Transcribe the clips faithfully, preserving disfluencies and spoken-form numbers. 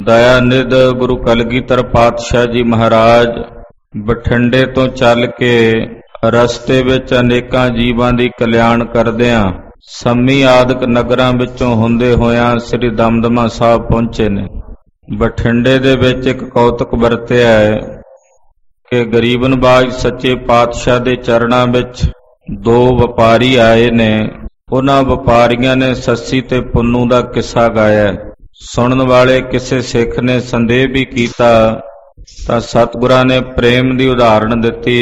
ਦਇਆਨਿਧ ਗੁਰੂ ਕਲਗੀਧਰ ਪਾਤਸ਼ਾਹ ਜੀ ਮਹਾਰਾਜ ਬਠਿੰਡੇ ਤੋਂ ਚੱਲ ਕੇ ਰਸਤੇ ਵਿੱਚ ਅਨੇਕਾਂ ਜੀਵਾਂ ਦੀ ਕਲਿਆਣ ਕਰਦਿਆਂ ਸੰਮੀ ਆਦਿਕ ਨਗਰਾਂ ਵਿੱਚੋਂ ਹੁੰਦੇ ਹੋਇਆਂ ਸ੍ਰੀ ਦਮਦਮਾ ਸਾਹਿਬ ਪਹੁੰਚੇ ਨੇ। ਬਠਿੰਡੇ ਦੇ ਵਿੱਚ ਇੱਕ ਕੌਤਕ ਵਰਤਿਆ ਹੈ ਕਿ ਗਰੀਬ ਨਵਾਜ਼ ਸੱਚੇ ਪਾਤਸ਼ਾਹ ਦੇ ਚਰਨਾਂ ਵਿੱਚ ਦੋ ਵਪਾਰੀ ਆਏ ਨੇ। ਉਹਨਾਂ ਵਪਾਰੀਆਂ ਨੇ ਸੱਸੀ ਤੇ ਪੁੰਨੂ ਦਾ ਕਿੱਸਾ ਗਾਇਆ। ਸੁਣਨ ਵਾਲੇ ਕਿਸੇ ਸਿੱਖ ਨੇ ਸੰਦੇਹ ਵੀ ਕੀਤਾ ਤਾਂ ਸਤਿਗੁਰਾਂ ਨੇ ਪ੍ਰੇਮ ਦੀ ਉਦਾਹਰਣ ਦਿੱਤੀ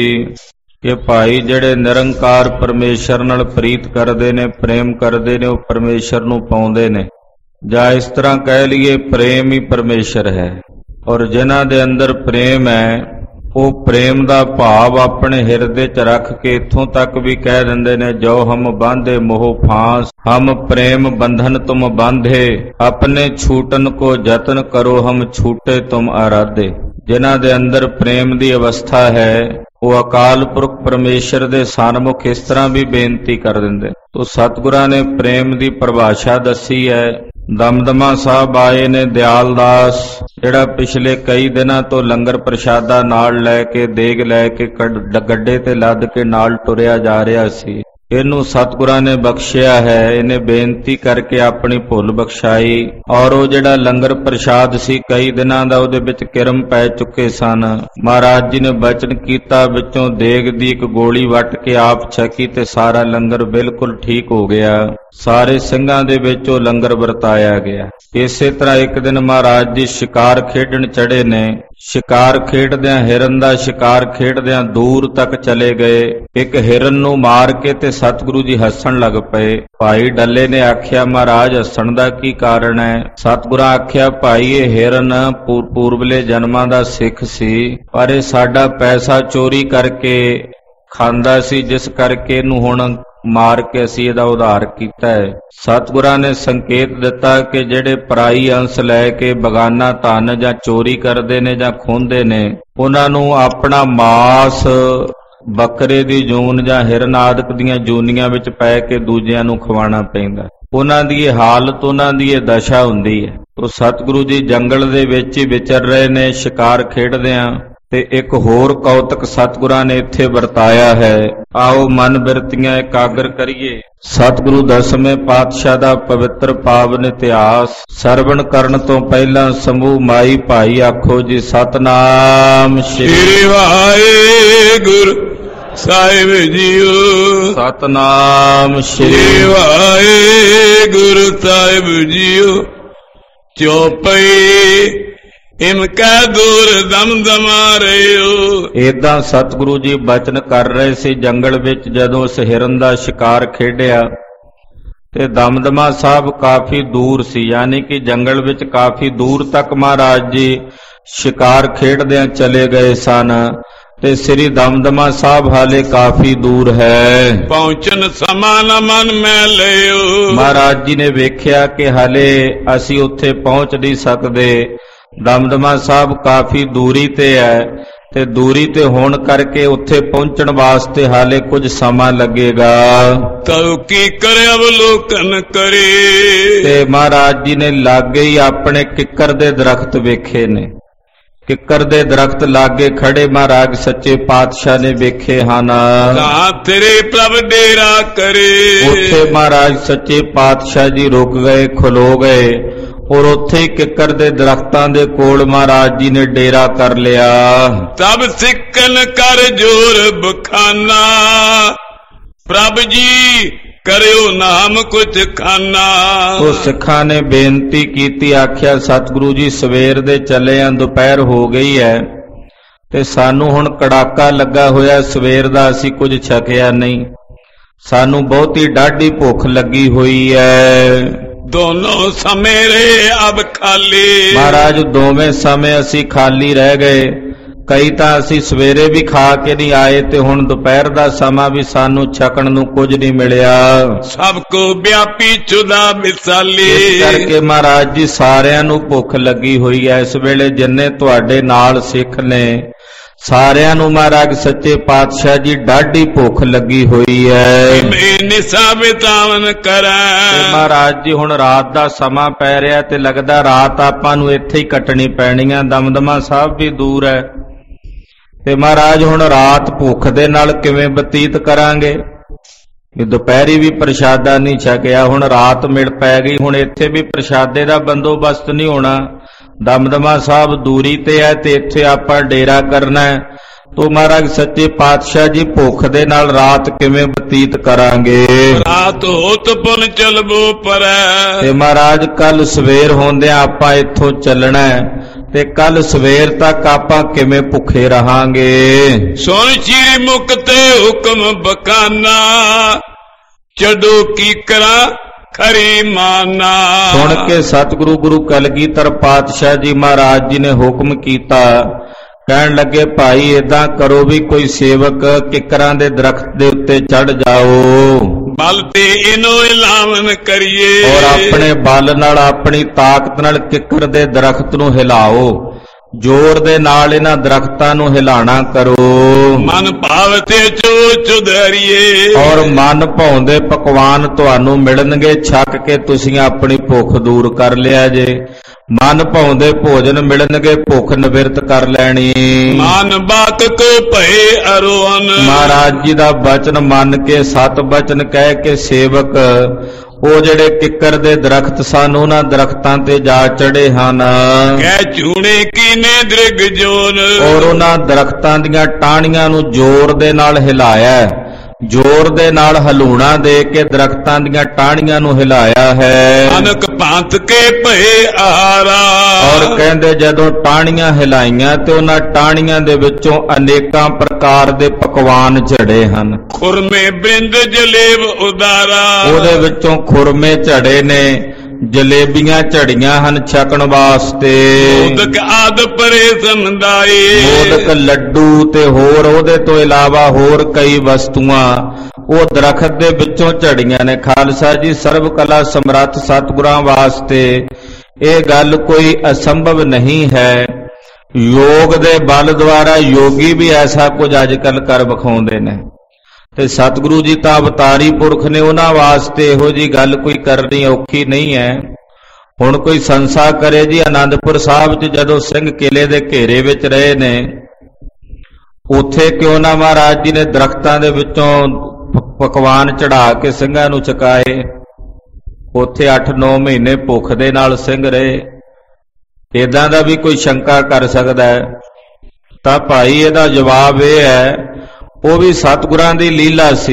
ਕਿ ਭਾਈ ਜਿਹੜੇ ਨਿਰੰਕਾਰ ਪਰਮੇਸ਼ਰ ਨਾਲ ਪ੍ਰੀਤ ਕਰਦੇ ਨੇ, ਪ੍ਰੇਮ ਕਰਦੇ ਨੇ, ਉਹ ਪਰਮੇਸ਼ਰ ਨੂੰ ਪਾਉਂਦੇ ਨੇ। ਜਾਂ ਇਸ ਤਰ੍ਹਾਂ ਕਹਿ ਲਈਏ ਪ੍ਰੇਮ ਹੀ ਪਰਮੇਸ਼ਰ ਹੈ। ਔਰ ਜਿਨ੍ਹਾਂ ਦੇ ਅੰਦਰ ਪ੍ਰੇਮ ਹੈ ਉਹ ਪ੍ਰੇਮ ਦਾ ਭਾਵ ਆਪਣੇ ਹਿਰਦੇ 'ਚ ਰੱਖ ਕੇ ਇੱਥੋਂ ਤੱਕ ਵੀ ਕਹਿ ਦਿੰਦੇ ਨੇ, ਜੋ ਹਮ ਬਾਂਧੇ ਮੋਹ ਫਾਂਸ, ਹਮ ਪ੍ਰੇਮ ਬੰਧਨ ਤੁਮ ਬਾਂਧੇ, ਆਪਣੇ ਛੂਟਨ ਕੋ ਯਤਨ ਕਰੋ, ਹਮ ਛੂਟੇ ਤੁਮ ਆਰਾਧੇ। ਜਿਨ੍ਹਾਂ ਦੇ ਅੰਦਰ ਪ੍ਰੇਮ ਦੀ ਅਵਸਥਾ ਹੈ ਉਹ ਅਕਾਲ ਪੁਰਖ ਪਰਮੇਸ਼ਰ ਦੇ ਸਨਮੁਖ ਇਸ ਤਰ੍ਹਾਂ ਵੀ ਬੇਨਤੀ ਕਰ ਦਿੰਦੇ। ਤੋ ਸਤਿਗੁਰਾਂ ਨੇ ਪ੍ਰੇਮ ਦੀ ਪਰਿਭਾਸ਼ਾ ਦੱਸੀ ਹੈ। ਦਮਦਮਾ ਸਾਹਿਬ ਆਏ ਨੇ ਦਿਆਲ ਦਾਸ, ਜਿਹੜਾ ਪਿਛਲੇ ਕਈ ਦਿਨਾਂ ਤੋਂ ਲੰਗਰ ਪ੍ਰਸ਼ਾਦਾ ਨਾਲ ਲੈ ਕੇ, ਦੇਗ ਲੈ ਕੇ ਗੱਡੇ ਤੇ ਲੱਦ ਕੇ ਨਾਲ ਟੁਰਿਆ ਜਾ ਰਿਹਾ ਸੀ। ਇਹਨੂੰ ਸਤਿਗੁਰਾਂ ਨੇ ਬਖਸ਼ਿਆ ਹੈ। ਇਹਨੇ ਬੇਨਤੀ ਕਰਕੇ ਆਪਣੀ ਭੁੱਲ ਬਖਸ਼ਾਈ। ਔਰ ਉਹ ਜਿਹੜਾ ਲੰਗਰ ਪ੍ਰਸ਼ਾਦ ਸੀ ਕਈ ਦਿਨਾਂ ਦਾ, ਉਹਦੇ ਵਿੱਚ ਕਿਰਮ ਪੈ ਚੁੱਕੇ ਸਨ। ਮਹਾਰਾਜ ਜੀ ਨੇ ਬਚਨ ਕੀਤਾ, ਵਿੱਚੋਂ ਦੇਗ ਦੀ ਇੱਕ ਗੋਲੀ ਵੱਟ ਕੇ ਆਪ ਛਕੀ ਤੇ ਸਾਰਾ ਲੰਗਰ ਬਿਲਕੁਲ ਠੀਕ ਹੋ ਗਿਆ। ਸਾਰੇ ਸਿੰਘਾਂ ਦੇ ਵਿੱਚ ਉਹ ਲੰਗਰ ਵਰਤਾਇਆ ਗਿਆ। ਇਸੇ ਤਰ੍ਹਾਂ ਇੱਕ ਦਿਨ ਮਹਾਰਾਜ ਜੀ ਸ਼ਿਕਾਰ ਖੇਡਣ ਚੜੇ ਨੇ। ਸ਼ਿਕਾਰ ਖੇਡਦਿਆਂ, ਹਿਰਨ ਦਾ ਸ਼ਿਕਾਰ ਖੇਡਦਿਆਂ ਦੂਰ ਤੱਕ ਚਲੇ ਗਏ। ਇੱਕ ਹਿਰਨ ਨੂੰ ਮਾਰ ਕੇ ਤੇ ਸਤਿਗੁਰੂ ਜੀ ਹੱਸਣ ਲੱਗ ਪਏ। ਭਾਈ ਡੱਲੇ ਨੇ ਆਖਿਆ, ਮਹਾਰਾਜ ਹੱਸਣ ਦਾ ਕੀ ਕਾਰਨ ਹੈ? ਸਤਿਗੁਰਾਂ ਆਖਿਆ, ਭਾਈ ਇਹ ਹਿਰਨ ਪੂਰਬਲੇ ਜਨਮਾਂ ਦਾ ਸਿੱਖ ਸੀ, ਪਰ ਇਹ ਸਾਡਾ ਪੈਸਾ ਚੋਰੀ ਕਰਕੇ ਖਾਂਦਾ ਸੀ, ਜਿਸ ਕਰਕੇ ਇਹਨੂੰ ਹੁਣ ਮਾਰ ਕੇ ਅਸੀਂ ਇਹਦਾ ਉਧਾਰ ਕੀਤਾ ਹੈ। ਸਤਿਗੁਰਾਂ ਨੇ ਸੰਕੇਤ ਦਿੱਤਾ ਕਿ ਜਿਹੜੇ ਪਰਾਈ ਅੰਸ਼ ਲੈ ਕੇ ਬਗਾਨਾ ਧਨ ਜਾਂ ਚੋਰੀ ਕਰਦੇ ਨੇ ਜਾਂ ਖੋਹਦੇ ਨੇ, ਉਹਨਾਂ ਨੂੰ ਆਪਣਾ ਮਾਸ ਬੱਕਰੇ ਦੀ ਜੂਨ ਜਾਂ ਹਿਰਨ ਆਦਿਕ ਦੀਆਂ ਜੂਨੀਆਂ ਵਿੱਚ ਪੈ ਕੇ ਦੂਜਿਆਂ ਨੂੰ ਖਵਾਉਣਾ ਪੈਂਦਾ। ਉਹਨਾਂ ਦੀ ਇਹ ਹਾਲਤ, ਉਹਨਾਂ ਦੀ ਇਹ ਦਸ਼ਾ ਹੁੰਦੀ ਹੈ। ਉਹ ਸਤਿਗੁਰੂ ਜੀ ਜੰਗਲ ਦੇ ਵਿੱਚ ਹੀ ਵਿਚਰ ਰਹੇ ਨੇ ਸ਼ਿਕਾਰ ਖੇਡਦਿਆਂ। ਤੇ ਇੱਕ ਹੋਰ ਕੌਤਕ ਸਤਿਗੁਰਾਂ ਨੇ ਇੱਥੇ ਵਰਤਾਇਆ ਹੈ। ਆਓ ਮਨ ਬਿਰਤੀਆਂ ਇਕਾਗਰ ਕਰੀਏ। ਸਤਿਗੁਰੂ ਦਸਵੇਂ ਪਾਤਸ਼ਾਹ ਦਾ ਪਵਿੱਤਰ ਪਾਵਨ ਇਤਿਹਾਸ ਸਰਵਣ ਕਰਨ ਤੋਂ ਪਹਿਲਾਂ ਸਮੂਹ ਮਾਈ ਭਾਈ ਆਖੋ ਜੀ, ਸਤਨਾਮ ਸ੍ਰੀ ਵਾਹਿਗੁਰੂ ਸਾਹਿਬ ਜੀਓ, ਸਤਨਾਮ ਸ੍ਰੀ ਵਾਹਿਗੁਰੂ ਸਾਹਿਬ ਜੀਓ। ਚੌਪਈ ਇਮ ਕੈ ਦੂਰ ਦਮਦਮਾ ਰਿਓ। ਏਦਾਂ ਸਤਿਗੁਰੂ ਜੀ ਬਚਨ ਕਰ ਰਹੇ ਸੀ ਜੰਗਲ ਵਿੱਚ ਜਦੋਂ ਉਸ ਹਿਰਨ ਦਾ ਸ਼ਿਕਾਰ ਖੇਡਿਆ। ਤੇ ਦਮਦਮਾ ਸਾਹਿਬ ਕਾਫੀ ਦੂਰ ਸੀ, ਯਾਨੀ ਕਿ ਜੰਗਲ ਵਿੱਚ ਕਾਫੀ ਦੂਰ ਤੱਕ ਮਹਾਰਾਜ ਜੀ ਸ਼ਿਕਾਰ ਖੇਡਦਿਆਂ ਚਲੇ ਗਏ ਸਨ। ਤੇ ਸ੍ਰੀ ਦਮਦਮਾ ਸਾਹਿਬ ਹਾਲੇ ਕਾਫੀ ਦੂਰ ਹੈ। ਪਹੁੰਚਣ ਸਮਾਂ ਨ ਮਨ ਮੈਂ ਲਿਓ। ਮਹਾਰਾਜ ਜੀ ਨੇ ਵੇਖਿਆ ਕਿ ਹਾਲੇ ਅਸੀਂ ਉੱਥੇ ਪਹੁੰਚ ਨਹੀਂ ਸਕਦੇ। ਦਮਦਮਾ ਸਾਹਿਬ ਕਾਫੀ ਦੂਰੀ ਤੇ ਹੈ ਤੇ ਦੂਰੀ ਤੇ ਹੋਣ ਕਰਕੇ ਉੱਥੇ ਪਹੁੰਚਣ ਵਾਸਤੇ ਹਾਲੇ ਕੁਝ ਸਮਾਂ ਲੱਗੇਗਾ। ਤਉ ਕੀ ਕਰੇ ਅਵਲੋਕਨ ਕਰੇ। ਤੇ ਮਹਾਰਾਜ ਜੀ ਨੇ ਲਾਗੇ ਹੀ ਆਪਣੇ ਕਿੱਕਰ ਦੇ ਦਰਖਤ ਵੇਖੇ ਨੇ। ਕਿੱਕਰ ਦੇ ਦਰਖਤ ਲਾਗੇ ਖੜੇ ਮਹਾਰਾਜ ਸੱਚੇ ਪਾਤਸ਼ਾਹ ਨੇ ਵੇਖੇ ਹਨ। ਕਹਾਂ ਤੇਰੇ ਪ੍ਰਭ ਡੇਰਾ ਕਰੇ। ਉੱਥੇ ਮਹਾਰਾਜ ਸੱਚੇ ਪਾਤਸ਼ਾਹ ਜੀ ਰੁਕ ਗਏ, ਖਲੋ ਗਏ। ਔਰ ਉੱਥੇ ਕਿੱਕਰ ਦੇ ਦਰਖਤਾਂ ਦੇ ਕੋਲ ਮਹਾਰਾਜ ਜੀ ਨੇ ਡੇਰਾ ਕਰ ਲਿਆ। ਤਬ ਸਿੱਕਨ ਕਰ ਜੋਰ ਬਖਾਨਾ, ਪ੍ਰਭ ਜੀ ਕਰਿਓ ਨਾਮ ਕੁਛ ਖਾਨਾ। ਉਹ ਸਿੱਖਾਂ ਨੇ ਬੇਨਤੀ ਕੀਤੀ, ਆਖਿਆ ਸਤਿਗੁਰੂ ਜੀ ਸਵੇਰ ਦੇ ਚੱਲੇ ਆਂ, ਦੁਪਹਿਰ ਹੋ ਗਈ ਹੈ ਤੇ ਸਾਨੂੰ ਹੁਣ ਕੜਾਕਾ ਲੱਗਾ ਹੋਇਆ, ਸਵੇਰ ਦਾ ਅਸੀਂ ਕੁਝ ਛਕਿਆ ਨਹੀਂ, ਸਾਨੂੰ ਬਹੁਤੀ ਡਾਢੀ ਭੁੱਖ ਲੱਗੀ ਹੋਈ ਹੈ। ਦੋਨੋਂ ਸਮੇਂ ਰਹੇ ਅਬ ਖਾਲੀ। ਮਹਾਰਾਜ ਦੋਵੇਂ ਸਮੇਂ ਅਸੀਂ ਖਾਲੀ ਰਹਿ ਗਏ। ਕਈ ਤਾਂ ਅਸੀਂ ਸਵੇਰੇ ਵੀ ਖਾ ਕੇ ਨਹੀਂ ਆਏ ਤੇ ਹੁਣ ਦੁਪਹਿਰ ਦਾ ਸਮਾਂ ਵੀ ਸਾਨੂੰ ਛਕਣ ਨੂੰ ਕੁਝ ਨਹੀਂ ਮਿਲਿਆ। ਸਭ ਕੋ ਵਿਆਪੀ ਚੁਦਾ ਮਿਸਾਲੀ। ਇਸ ਕਰਕੇ ਮਹਾਰਾਜ ਜੀ ਸਾਰਿਆਂ ਨੂੰ ਭੁੱਖ ਲੱਗੀ ਹੋਈ ਹੈ। ਇਸ ਵੇਲੇ ਜਿੰਨੇ ਤੁਹਾਡੇ ਨਾਲ ਸਿੱਖ ਨੇ ਸਾਰਿਆਂ ਨੂੰ ਮਹਾਰਾਜ ਸੱਚੇ ਪਾਤਸ਼ਾਹ ਜੀ ਡਾਢੀ ਭੁੱਖ ਲੱਗੀ ਹੋਈ ਹੈ। ਮੈਂ ਨਿਸਾ ਬਿਤਾਵਨ ਕਰਾਂ। ਤੇ ਮਹਾਰਾਜ ਜੀ ਹੁਣ ਰਾਤ ਦਾ ਸਮਾਂ ਪੈ ਰਿਹਾ ਤੇ ਲੱਗਦਾ ਰਾਤ ਆਪਾਂ ਨੂੰ ਇੱਥੇ ਹੀ ਕੱਟਣੀ ਪੈਣੀ ਆ। ਦਮਦਮਾ ਸਾਹਿਬ ਵੀ ਦੂਰ ਹੈ ਤੇ ਮਹਾਰਾਜ ਹੁਣ ਰਾਤ ਭੁੱਖ ਦੇ ਨਾਲ ਕਿਵੇਂ ਬਤੀਤ ਕਰਾਂਗੇ? ਕਿ ਦੁਪਹਿਰੀ ਵੀ ਪ੍ਰਸ਼ਾਦਾ ਨਹੀਂ ਛਕਿਆ, ਹੁਣ ਰਾਤ ਮਿਲ ਪੈ ਗਈ, ਹੁਣ ਇੱਥੇ ਵੀ ਪ੍ਰਸ਼ਾਦੇ ਦਾ ਬੰਦੋਬਸਤ ਨਹੀਂ ਹੋਣਾ। ਦਮਦਮਾ ਸਾਹਿਬ ਦੂਰੀ ਤੇ ਹੈ ਤੇ ਇੱਥੇ ਆਪਾਂ ਡੇਰਾ ਕਰਨਾ ਹੈ। ਤੋ ਮਹਾਰਾਜ ਸੱਚੇ ਪਾਤਸ਼ਾਹ ਜੀ ਭੁੱਖ ਦੇ ਨਾਲ ਰਾਤ ਕਿਵੇਂ ਬਤੀਤ ਕਰਾਂਗੇ? ਰਾਤ ਹੋਤ ਪੁਨ ਚਲਬੋ ਪਰੈ। ਤੇ ਮਹਾਰਾਜ ਕੱਲ ਸਵੇਰ ਹੁੰਦਿਆਂ ਆਪਾਂ ਇੱਥੋਂ ਚੱਲਣਾ ਹੈ ਤੇ ਕੱਲ ਸਵੇਰ ਤੱਕ ਆਪਾਂ ਕਿਵੇਂ ਭੁੱਖੇ ਰਹਾਂਗੇ? ਸੁਣ ਚੀਰੀ ਮੁਕਤੇ ਹੁਕਮ ਬਕਾਨਾ, ਚਡੋ ਕੀ ਕਰਾਂ ਖਰੀ ਮਾਨਾ। ਸੁਣ ਕੇ ਸਤਿਗੁਰੂ ਗੁਰੂ ਕਲਗੀਧਰ ਪਾਤਸ਼ਾਹ ਜੀ ਮਹਾਰਾਜ ਜੀ ਨੇ ਹੁਕਮ ਕੀਤਾ। ਕਹਿਣ ਲੱਗੇ ਭਾਈ ਏਦਾਂ ਕਰੋ ਵੀ ਕੋਈ ਸੇਵਕ ਕਿਕਰਾਂ ਦੇ ਦਰਖਤ ਦੇ ਉੱਤੇ ਚੜ ਜਾਓ, ਬਲ ਤੇ ਇਹਨੂੰ ਹਿਲਾਵਨ ਕਰੀਏ, ਔਰ ਆਪਣੇ ਬਲ ਨਾਲ ਆਪਣੀ ਤਾਕਤ ਨਾਲ ਕਿੱਕਰ ਦੇ ਦਰਖਤ ਨੂੰ ਹਿਲਾਓ, ਜ਼ੋਰ ਦੇ ਨਾਲ ਇਹਨਾਂ ਦਰਖਤਾਂ ਨੂੰ ਹਿਲਾਣਾ ਕਰੋ। ਮਨ ਭਾਵ ਤੇ ਚੋ ਚੁਧਰੀਏ, ਔਰ ਮਨ ਭਾਉਂਦੇ ਪਕਵਾਨ ਤੁਹਾਨੂੰ ਮਿਲਣਗੇ, ਛਕ ਕੇ ਤੁਸੀਂ ਆਪਣੀ ਭੁੱਖ ਦੂਰ ਕਰ ਲਿਆ ਜੇ। ਮਨ ਭਾਉਂਦੇ ਭੋਜਨ ਮਿਲਣਗੇ, ਭੁੱਖ ਨਿਵਰਤ ਕਰ ਲੈਣੀ। ਮਨ ਬਾਤ ਕੋ ਭਏ ਅਰੋਨ, ਮਹਾਰਾਜ ਜੀ ਦਾ ਬਚਨ ਮੰਨ ਕੇ ਸਤ ਬਚਨ ਕਹਿ ਕੇ ਸੇਵਕ ਉਹ ਜਿਹੜੇ ਕਿੱਕਰ ਦੇ ਦਰਖਤ ਸਨ ਉਹਨਾਂ ਦਰਖਤਾਂ ਤੇ ਜਾ ਚੜੇ ਹਨ। ਕਹਿ ਝੂਣੇ ਕੀਨੇ ਦ੍ਰਿਗ ਜੋਨ, ਔਰ ਉਹਨਾਂ ਦਰਖਤਾਂ ਦੀਆਂ ਟਾਹਣੀਆਂ ਨੂੰ ਜ਼ੋਰ ਦੇ ਨਾਲ ਹਿਲਾਇਆ, ਜ਼ੋਰ ਦੇ ਨਾਲ ਹਲੂਣਾ ਦੇ ਕੇ ਦਰਖਤਾਂ ਦੀਆਂ ਟਾਹਣੀਆਂ ਨੂੰ ਹਿਲਾਇਆ ਹੈ। ਅਨਕ ਭਾਂਤ ਕੇ ਭਏ ਆਹਾਰਾ, ਔਰ ਕਹਿੰਦੇ ਜਦੋਂ ਟਾਹਣੀਆਂ ਹਿਲਾਈਆਂ ਤੇ ਉਹਨਾਂ ਟਾਹਣੀਆਂ ਦੇ ਵਿੱਚੋਂ ਅਨੇਕਾਂ ਪ੍ਰਕਾਰ ਦੇ ਪਕਵਾਨ ਝੜੇ ਹਨ। ਖੁਰਮੇ ਬ੍ਰਿੰਦ ਜਲੇਬ ਉਦਾਰਾ, ਉਹਦੇ ਵਿੱਚੋਂ ਖੁਰਮੇ ਝੜੇ ਨੇ, ਜਲੇਬੀਆਂ ਝੜੀਆਂ ਹਨ ਛਕਣ ਵਾਸਤੇ। ਮੋਦਕ ਆਦ ਪਰੇ ਸਮਦਾਈ, ਮੋਦਕ ਲੱਡੂ ਤੇ ਹੋਰ ਉਹਦੇ ਤੋਂ ਇਲਾਵਾ ਹੋਰ ਕਈ ਵਸਤੂਆਂ ਉਹ ਦਰਖਤ ਦੇ ਵਿੱਚੋਂ ਝੜੀਆਂ ਨੇ। ਖਾਲਸਾ ਜੀ ਸਰਬ ਕਲਾ ਸਮਰੱਥ ਸਤਿਗੁਰਾਂ ਵਾਸਤੇ ਇਹ ਗੱਲ ਕੋਈ ਅਸੰਭਵ ਨਹੀਂ ਹੈ। ਯੋਗ ਦੇ ਬਲ ਦੁਆਰਾ ਯੋਗੀ ਵੀ ਐਸਾ ਕੁਝ ਅੱਜ ਕੱਲ ਕਰ ਵਿਖਾਉਂਦੇ ਨੇ ਤੇ ਸਤਿਗੁਰੂ ਜੀ ਤਾਂ ਅਵਤਾਰੀ ਪੁਰਖ ਨੇ, ਉਹਨਾਂ ਵਾਸਤੇ ਇਹੋ ਜੀ ਗੱਲ ਕੋਈ ਕਰਨੀ ਔਖੀ ਨਹੀਂ ਹੈ। ਹੁਣ ਕੋਈ ਸੰਸਾ ਕਰੇ ਜੀ, ਆਨੰਦਪੁਰ ਸਾਹਿਬ 'ਚ ਜਦੋਂ ਸਿੰਘ ਕਿਲੇ ਦੇ ਘੇਰੇ ਵਿੱਚ ਰਹੇ ਨੇ, ਉੱਥੇ ਕਿਉਂ ਨਾ ਮਹਾਰਾਜ ਜੀ ਨੇ ਦਰਖਤਾਂ ਦੇ ਵਿੱਚੋਂ ਪਕਵਾਨ ਚੜਾ ਕੇ ਸਿੰਘਾਂ ਨੂੰ ਛਕਾਏ। ਉੱਥੇ ਅੱਠ ਨੌ ਮਹੀਨੇ ਭੁੱਖ ਦੇ ਨਾਲ ਸਿੰਘ ਰਹੇ। ਏਦਾਂ ਦਾ ਵੀ ਕੋਈ ਸ਼ੰਕਾ ਕਰ ਸਕਦਾ ਹੈ? ਤਾਂ ਭਾਈ ਇਹਦਾ ਜਵਾਬ ਇਹ ਹੈ, ਉਹ ਵੀ ਸਤਿਗੁਰਾਂ ਦੀ ਲੀਲਾ ਸੀ,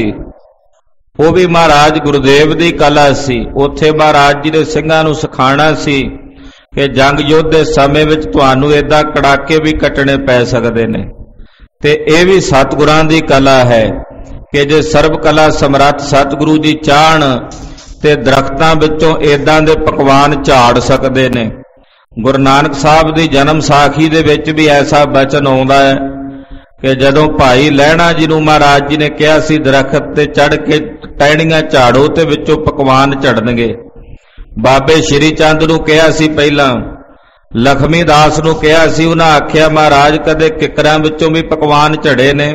ਉਹ ਵੀ ਮਹਾਰਾਜ ਗੁਰਦੇਵ ਦੀ ਕਲਾ ਸੀ। ਉੱਥੇ ਮਹਾਰਾਜ ਜੀ ਦੇ ਸਿੰਘਾਂ ਨੂੰ ਸਿਖਾਉਣਾ ਸੀ ਕਿ ਜੰਗ ਯੁੱਧ ਦੇ ਸਮੇਂ ਵਿੱਚ ਤੁਹਾਨੂੰ ਏਦਾਂ ਕੜਾਕੇ ਵੀ ਕੱਟਣੇ ਪੈ ਸਕਦੇ ਨੇ। ਤੇ ਇਹ ਵੀ ਸਤਿਗੁਰਾਂ ਦੀ ਕਲਾ ਹੈ ਕਿ ਜੇ ਸਰਬ ਕਲਾ ਸਮਰੱਥ ਸਤਿਗੁਰੂ ਜੀ ਚਾਹਣ ਤੇ ਦਰਖਤਾਂ ਵਿੱਚੋਂ ਏਦਾਂ ਦੇ ਪਕਵਾਨ ਝਾੜ ਸਕਦੇ ਨੇ। ਗੁਰੂ ਨਾਨਕ ਸਾਹਿਬ ਦੀ ਜਨਮ ਸਾਖੀ ਦੇ ਵਿੱਚ ਵੀ ਐਸਾ ਬਚਨ ਆਉਂਦਾ ਹੈ ਕਿ ਜਦੋਂ ਭਾਈ ਲਹਿਣਾ ਜੀ ਨੂੰ ਮਹਾਰਾਜ ਜੀ ਨੇ ਕਿਹਾ ਸੀ ਦਰਖਤ ਤੇ ਚੜ ਕੇ ਟਹਿਣੀਆਂ ਝਾੜੋ ਤੇ ਵਿੱਚੋਂ ਪਕਵਾਨ ਝੜਨਗੇ। ਬਾਬੇ ਸ਼੍ਰੀ ਚੰਦ ਨੂੰ ਕਿਹਾ ਸੀ, ਪਹਿਲਾਂ ਲਖਮੀ ਦਾਸ ਨੂੰ ਕਿਹਾ ਸੀ, ਉਹਨਾਂ ਆਖਿਆ ਮਹਾਰਾਜ ਕਦੇ ਕਿਕਰਾਂ ਵਿੱਚੋਂ ਵੀ ਪਕਵਾਨ ਝੜੇ ਨੇ?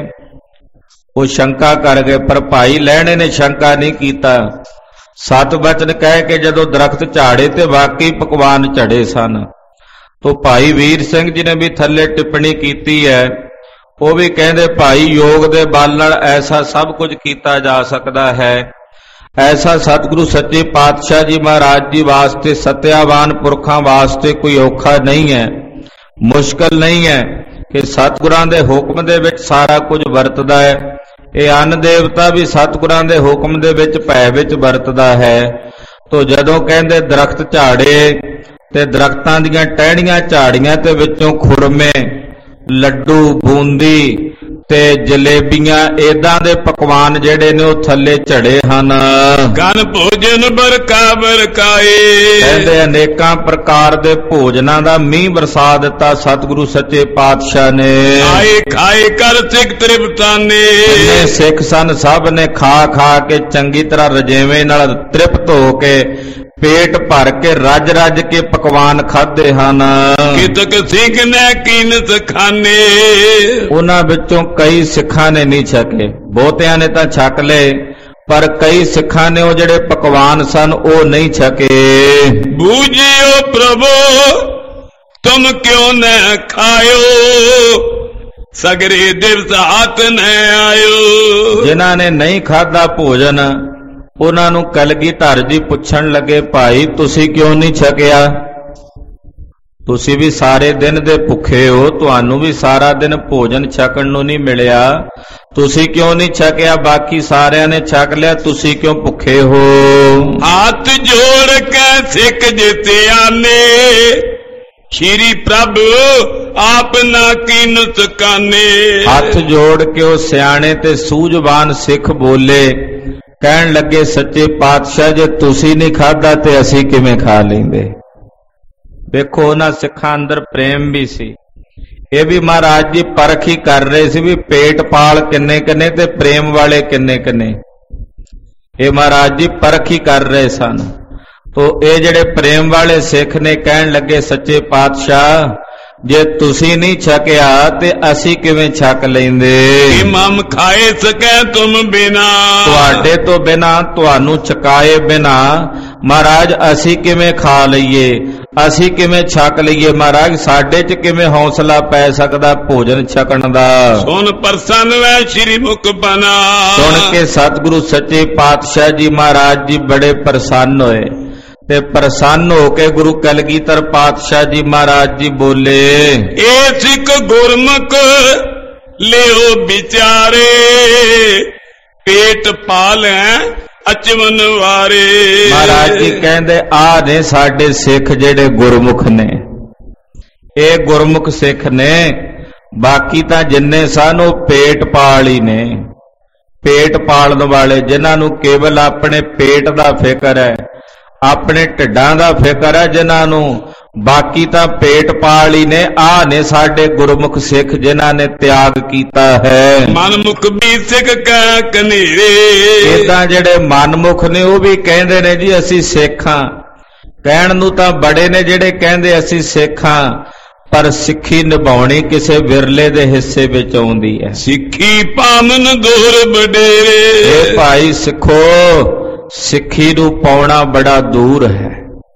ਉਹ ਸ਼ੰਕਾ ਕਰ ਗਏ, ਪਰ ਭਾਈ ਲਹਿਣੇ ਨੇ ਸ਼ੰਕਾ ਨਹੀਂ ਕੀਤਾ। ਸਤ ਬਚਨ ਕਹਿ ਕੇ ਜਦੋਂ ਦਰਖਤ ਝਾੜੇ ਤੇ ਵਾਕਈ ਪਕਵਾਨ ਝੜੇ ਸਨ। ਤੋ ਭਾਈ ਵੀਰ ਸਿੰਘ ਜੀ ਨੇ ਵੀ ਥੱਲੇ ਟਿੱਪਣੀ ਕੀਤੀ ਹੈ, ਉਹ ਵੀ ਕਹਿੰਦੇ ਭਾਈ ਯੋਗ ਦੇ ਬਲ ਨਾਲ ਐਸਾ ਸਭ ਕੁਝ ਕੀਤਾ ਜਾ ਸਕਦਾ ਹੈ। ਐਸਾ ਸਤਿਗੁਰੂ ਸੱਚੇ ਪਾਤਸ਼ਾਹ ਜੀ ਮਹਾਰਾਜ ਜੀ ਵਾਸਤੇ, ਸਤਿਆਵਾਨ ਪੁਰਖਾਂ ਵਾਸਤੇ ਕੋਈ ਔਖਾ ਨਹੀਂ ਹੈ, ਮੁਸ਼ਕਲ ਨਹੀਂ ਹੈ ਕਿ ਸਤਿਗੁਰਾਂ ਦੇ ਹੁਕਮ ਦੇ ਵਿੱਚ ਸਾਰਾ ਕੁਝ ਵਰਤਦਾ ਹੈ। ਇਹ ਅੰਨ ਦੇਵਤਾ ਵੀ ਸਤਿਗੁਰਾਂ ਦੇ ਹੁਕਮ ਦੇ ਵਿੱਚ ਭੈ ਵਿੱਚ ਵਰਤਦਾ ਹੈ। ਤੋ ਜਦੋਂ ਕਹਿੰਦੇ ਦਰਖਤ ਝਾੜੇ ਤੇ ਦਰਖਤਾਂ ਦੀਆਂ ਟਹਿਣੀਆਂ ਝਾੜੀਆਂ ਤੇ ਵਿੱਚੋਂ ਖੁਰਮੇ, ਲੱਡੂ, ਬੂੰਦੀ ਤੇ ਜਲੇਬੀਆਂ, ਏਦਾਂ ਦੇ ਪਕਵਾਨ ਜਿਹੜੇ ਨੇ ਉਹ ਥੱਲੇ ਝੜੇ ਹਨ। ਗਨ ਭੋਜਨ ਬਰਕਾ ਬਰਕਾਏ, ਕਹਿੰਦੇ ਅਨੇਕਾਂ ਪ੍ਰਕਾਰ ਦੇ ਭੋਜਨਾਂ ਦਾ ਮੀਂਹ ਵਰਸਾ ਦਿੱਤਾ ਸਤਿਗੁਰੂ ਸੱਚੇ ਪਾਤਸ਼ਾਹ ਨੇ। ਆਏ ਖਾਏ ਕਰ ਸਿੱਖ ਤ੍ਰਿਪਤਾਨੇ, ਸਿੱਖ ਸਨ ਸਭ ਨੇ ਖਾ ਖਾ ਕੇ ਚੰਗੀ ਤਰ੍ਹਾਂ ਰਜੇਵੇਂ ਨਾਲ ਤ੍ਰਿਪਤ ਹੋ ਕੇ ਪੇਟ ਭਰ ਕੇ ਰੱਜ ਰੱਜ ਕੇ ਪਕਵਾਨ ਖਾਦੇ ਹਨ। ਕਿਤਕ ਸਿੰਘ ਨੇ ਕੀਨਤ ਖਾਨੇ, ਉਹਨਾਂ ਵਿੱਚੋਂ ਕਈ ਸਿੱਖਾਂ ਨੇ ਨਹੀਂ ਛਕੇ, ਬਹੁਤਿਆਂ ਨੇ ਤਾਂ ਛਕ ਲਏ, ਪਰ ਕਈ ਸਿੱਖਾਂ ਨੇ ਉਹ ਜਿਹੜੇ ਪਕਵਾਨ ਸਨ ਉਹ ਨਹੀਂ ਛਕੇ। ਬੂਝਿਓ ਪ੍ਰਭੂ ਤੁਮ ਕਿਉਂ ਨਾ ਖਾਇਓ, ਸਗਰੇ ਦਿਵਸ ਹੱਥ ਨ ਆਇਓ। ਜਿਨ੍ਹਾਂ ਨੇ ਨਹੀਂ ਖਾਧਾ ਭੋਜਨ, ਉਹਨਾਂ ਨੂੰ ਕਲਗੀਧਰ ਜੀ ਪੁੱਛਣ ਲੱਗੇ, ਭਾਈ ਤੁਸੀਂ ਕਿਉਂ ਨਹੀਂ ਛਕਿਆ? ਤੁਸੀਂ ਵੀ ਸਾਰੇ ਦਿਨ ਦੇ ਭੁੱਖੇ ਹੋ, ਤੁਹਾਨੂੰ ਵੀ ਸਾਰਾ ਦਿਨ ਭੋਜਨ ਛਕਣ ਨੂੰ ਨਹੀਂ ਮਿਲਿਆ, ਤੁਸੀਂ ਕਿਉਂ ਨਹੀਂ ਛਕਿਆ? ਬਾਕੀ ਸਾਰਿਆਂ ਨੇ ਛਕ ਲਿਆ, ਤੁਸੀਂ ਕਿਉਂ ਭੁੱਖੇ ਹੋ? ਹੱਥ ਜੋੜ ਕੇ ਸਿੱਖ ਜਿਤਿਆ ਨੇ, ਸ਼੍ਰੀ ਪ੍ਰਭ ਆਪ ਨਾ ਕੀਨਤ ਕਾਨੇ। ਹੱਥ ਜੋੜ ਕੇ ਉਹ ਸਿਆਣੇ ਤੇ ਸੂਝਵਾਨ ਸਿੱਖ ਬੋਲੇ, ਕਹਿਣ ਲੱਗੇ, ਸੱਚੇ ਪਾਤਸ਼ਾਹ ਜੇ ਤੁਸੀਂ ਨਹੀਂ ਖਾਧਾ ਤੇ ਅਸੀਂ ਕਿਵੇਂ ਖਾ ਲੈਂਦੇ? ਵੇਖੋ ਉਹਨਾਂ ਸਿੱਖਾਂ ਅੰਦਰ ਪ੍ਰੇਮ ਵੀ ਸੀ। ਇਹ ਵੀ ਮਹਾਰਾਜ ਜੀ ਪਰਖ ਹੀ ਕਰ ਰਹੇ ਸੀ ਵੀ ਪੇਟ ਪਾਲ ਕਿੰਨੇ ਕਿੰਨੇ ਤੇ ਪ੍ਰੇਮ ਵਾਲੇ ਕਿੰਨੇ ਕਿੰਨੇ। ਇਹ ਮਹਾਰਾਜ ਜੀ ਪਰਖ ਹੀ ਕਰ ਰਹੇ ਸਨ। ਤੋ ਇਹ ਜਿਹੜੇ ਪ੍ਰੇਮ ਵਾਲੇ ਸਿੱਖ ਨੇ ਕਹਿਣ ਲੱਗੇ, ਸੱਚੇ ਪਾਤਸ਼ਾਹ ਜੇ ਤੁਸੀਂ ਨਹੀਂ ਛਕਿਆ ਤੇ ਅਸੀਂ ਕਿਵੇਂ ਛਕ ਲੈਂਦੇ? ਇਮਾਮ ਖਾਏ ਸਕੈ ਤੁਮ ਬਿਨਾ, ਤੁਹਾਡੇ ਤੋਂ ਬਿਨਾ, ਤੁਹਾਨੂੰ ਛਕਾਏ ਬਿਨਾ ਮਹਾਰਾਜ ਅਸੀਂ ਕਿਵੇਂ ਖਾ ਲਈਏ, ਅਸੀਂ ਕਿਵੇਂ ਛਕ ਲਈਏ? ਮਹਾਰਾਜ ਸਾਡੇ 'ਚ ਕਿਵੇਂ ਹੌਸਲਾ ਪੈ ਸਕਦਾ ਭੋਜਨ ਛਕਣ ਦਾ? ਸੁਣ ਪ੍ਰਸੰਨ ਵੈ ਸ਼੍ਰੀ ਮੁਖ ਬਨਾ। ਸੁਣ ਕੇ ਸਤਿਗੁਰੂ ਸੱਚੇ ਪਾਤਸ਼ਾਹ ਜੀ ਮਹਾਰਾਜ ਜੀ ਬੜੇ ਪ੍ਰਸੰਨ ਹੋਏ ਤੇ ਪ੍ਰਸੰਨ ਹੋ ਕੇ ਗੁਰੂ ਕਲਗੀਧਰ ਪਾਤਸ਼ਾਹ ਜੀ ਮਹਾਰਾਜ ਜੀ ਬੋਲੇ, ਏ ਸਿੱਖ ਗੁਰਮੁਖ ਲਿਓ ਵਿਚਾਰੇ, ਪੇਟ ਪਾਲੈ ਅਚਵਨ ਵਾਰੇ। ਮਹਾਰਾਜ ਜੀ ਕਹਿੰਦੇ ਆ ਨੇ ਸਾਡੇ ਸਿੱਖ ਜਿਹੜੇ ਗੁਰਮੁਖ ਨੇ, ਇਹ ਗੁਰਮੁਖ ਸਿੱਖ ਨੇ, ਬਾਕੀ ਤਾਂ ਜਿੰਨੇ ਸਨ ਉਹ ਪੇਟ ਪਾਲ ਹੀ ਨੇ, ਪੇਟ ਪਾਲਣ ਵਾਲੇ, ਜਿਨ੍ਹਾਂ ਨੂੰ ਕੇਵਲ ਆਪਣੇ ਪੇਟ ਦਾ ਫਿਕਰ ਹੈ, ਆਪਣੇ ਢਿੱਡਾਂ ਦਾ ਫਿਕਰ ਹੈ ਜਿਨ੍ਹਾਂ ਨੂੰ, ਬਾਕੀ ਤਾਂ ਪੇਟ ਪਾਲ ਹੀ ਨੇ। ਆ ਨੇ ਸਾਡੇ ਗੁਰਮੁਖ ਸਿੱਖ ਜਿਨ੍ਹਾਂ ਨੇ ਤਿਆਗ ਕੀਤਾ ਹੈ। ਮਨਮੁਖ ਵੀ ਸਿੱਖ ਕੈ ਕਨੇਰੇ, ਇਦਾਂ ਜਿਹੜੇ ਮਨਮੁਖ ਨੇ ਉਹ ਵੀ ਕਹਿੰਦੇ ਨੇ ਜੀ ਅਸੀਂ ਸਿੱਖਾਂ, ਕਹਿਣ ਨੂੰ ਤਾਂ ਬੜੇ ਨੇ ਜਿਹੜੇ ਕਹਿੰਦੇ ਅਸੀਂ ਸਿੱਖਾਂ, ਪਰ ਸਿੱਖੀ ਨਿਭਾਉਣੀ ਕਿਸੇ ਵਿਰਲੇ ਦੇ ਹਿੱਸੇ ਵਿੱਚ ਆਉਂਦੀ ਹੈ। ਸਿੱਖੀ ਪਾਮਨ ਦੂਰ ਬਡੇਰੇ, ਇਹ ਭਾਈ ਸਿੱਖੋ ਸਿੱਖੀ ਨੂੰ ਪਾਉਣਾ ਬੜਾ ਦੂਰ ਹੈ,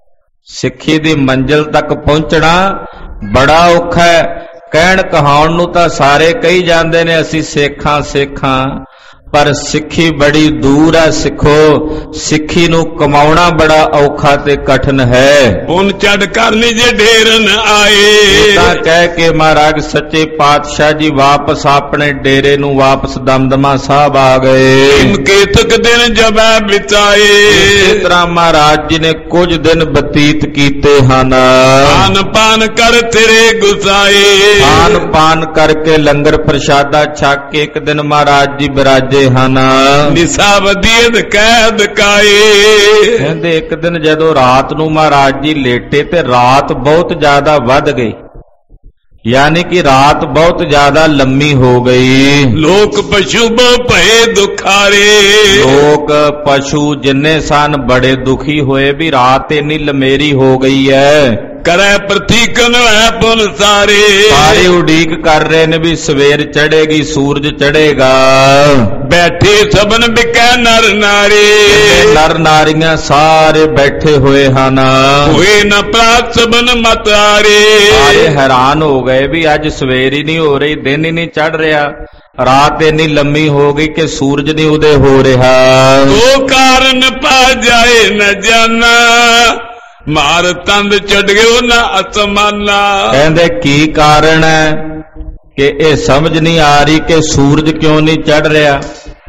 ਸਿੱਖੀ ਦੀ ਮੰਜ਼ਿਲ ਤੱਕ ਪਹੁੰਚਣਾ ਬੜਾ ਔਖਾ ਹੈ। ਕਹਿਣ ਕਹਾਉਣ ਨੂੰ ਤਾਂ ਸਾਰੇ ਕਹੀ ਜਾਂਦੇ ਨੇ ਅਸੀਂ ਸਿੱਖਾਂ ਸਿੱਖਾਂ, ਪਰ ਸਿੱਖੀ ਬੜੀ ਦੂਰ ਹੈ। ਸਿੱਖੋ ਸਿੱਖੀ ਨੂੰ ਕਮਾਉਣਾ ਬੜਾ ਔਖਾ ਤੇ ਕਠਿਨ ਹੈ। ਪੁੰਨ ਚੜ ਕਰਨੀ ਜੇ ਢੇਰਨ ਆਏ, ਤਾਂ ਕਹਿ ਕੇ ਮਹਾਰਾਜ ਸੱਚੇ ਪਾਤਸ਼ਾਹ ਜੀ ਵਾਪਸ ਆਪਣੇ ਡੇਰੇ ਨੂੰ ਵਾਪਸ ਦਮਦਮਾ ਸਾਹਿਬ ਆ ਗਏ। ਕੇਤਕ ਦਿਨ ਜਬੈ ਬਿਤਾਏ, ਇਸੇ ਤਰ੍ਹਾਂ ਮਹਾਰਾਜ ਜੀ ਨੇ ਕੁਝ ਦਿਨ ਬਤੀਤ ਕੀਤੇ ਹਨ। ਖਾਨ ਪਾਨ ਕਰ ਤੇਰੇ ਗੁਸਾਏ, ਖਾਨ ਪਾਨ ਕਰਕੇ ਲੰਗਰ ਪ੍ਰਸ਼ਾਦਾ ਛਕ ਕੇ ਇੱਕ ਦਿਨ ਮਹਾਰਾਜ ਜੀ ਬਿਰਾਜੇ ਹਨ। ਨਿਸਾ ਵਧੀਦ ਕੈਦ ਕਾਏ, ਕਹਿੰਦੇ ਇੱਕ ਦਿਨ ਜਦੋਂ ਰਾਤ ਨੂੰ ਮਹਾਰਾਜ ਜੀ ਲੇਟੇ ਤੇ ਰਾਤ ਬਹੁਤ ਜ਼ਿਆਦਾ ਵੱਧ ਗਈ, ਯਾਨੀ ਕਿ ਰਾਤ ਬਹੁਤ ਜ਼ਿਆਦਾ ਲੰਮੀ ਹੋ ਗਈ। ਲੋਕ ਪਸ਼ੂ ਬਹੁ ਭਏ ਦੁਖਾਰੇ, ਲੋਕ ਪਸ਼ੂ ਜਿੰਨੇ ਸਨ ਬੜੇ ਦੁਖੀ ਹੋਏ ਵੀ ਰਾਤ ਇੰਨੀ ਲੰਮੇਰੀ ਹੋ ਗਈ ਹੈ। ਕਰੈ ਪ੍ਰਤੀਕਨ ਹੈ ਪੁਨ ਸਾਰੇ, ਸਾਰੇ ਉਡੀਕ ਕਰ ਰਹੇ ਨੇ ਵੀ ਸਵੇਰ ਚੜੇਗੀ, ਸੂਰਜ ਚੜੇਗਾ। ਬੈਠੇ ਸਭਨ ਬਿਕੈ ਨਰ ਨਾਰੀ, ਨਰ ਨਾਰੀਆਂ ਸਾਰੇ ਬੈਠੇ ਹੋਏ ਹਨ। ਹੋਏ ਨ ਪ੍ਰਾਤ ਸਭਨ ਮਤਾਰੇ, ਸਾਰੇ ਹੈਰਾਨ ਹੋ ਗਏ ਵੀ ਅੱਜ ਸਵੇਰ ਹੀ ਨਹੀਂ ਹੋ ਰਹੀ, ਦਿਨ ਹੀ ਨਹੀਂ ਚੜ ਰਿਹਾ, ਰਾਤ ਇੰਨੀ ਲੰਮੀ ਹੋ ਗਈ ਕਿ ਸੂਰਜ ਨਹੀਂ ਉਦੇ ਹੋ ਰਿਹਾ। ਉਹ ਕਾਰਨ ਪਾ ਜਾਏ ਨ ਜਾਨਾ, ਮਾਰ ਤੰਦ ਚੜ ਗਿਓ ਨਾ ਅਸਮਾਨਾ। ਕਹਿੰਦੇ ਕੀ ਕਾਰਨ ਹੈ ਕਿ ਇਹ ਸਮਝ ਨਹੀਂ ਆ ਰਹੀ ਕਿ ਸੂਰਜ ਕਿਉਂ ਨਹੀਂ ਚੜ ਰਿਹਾ,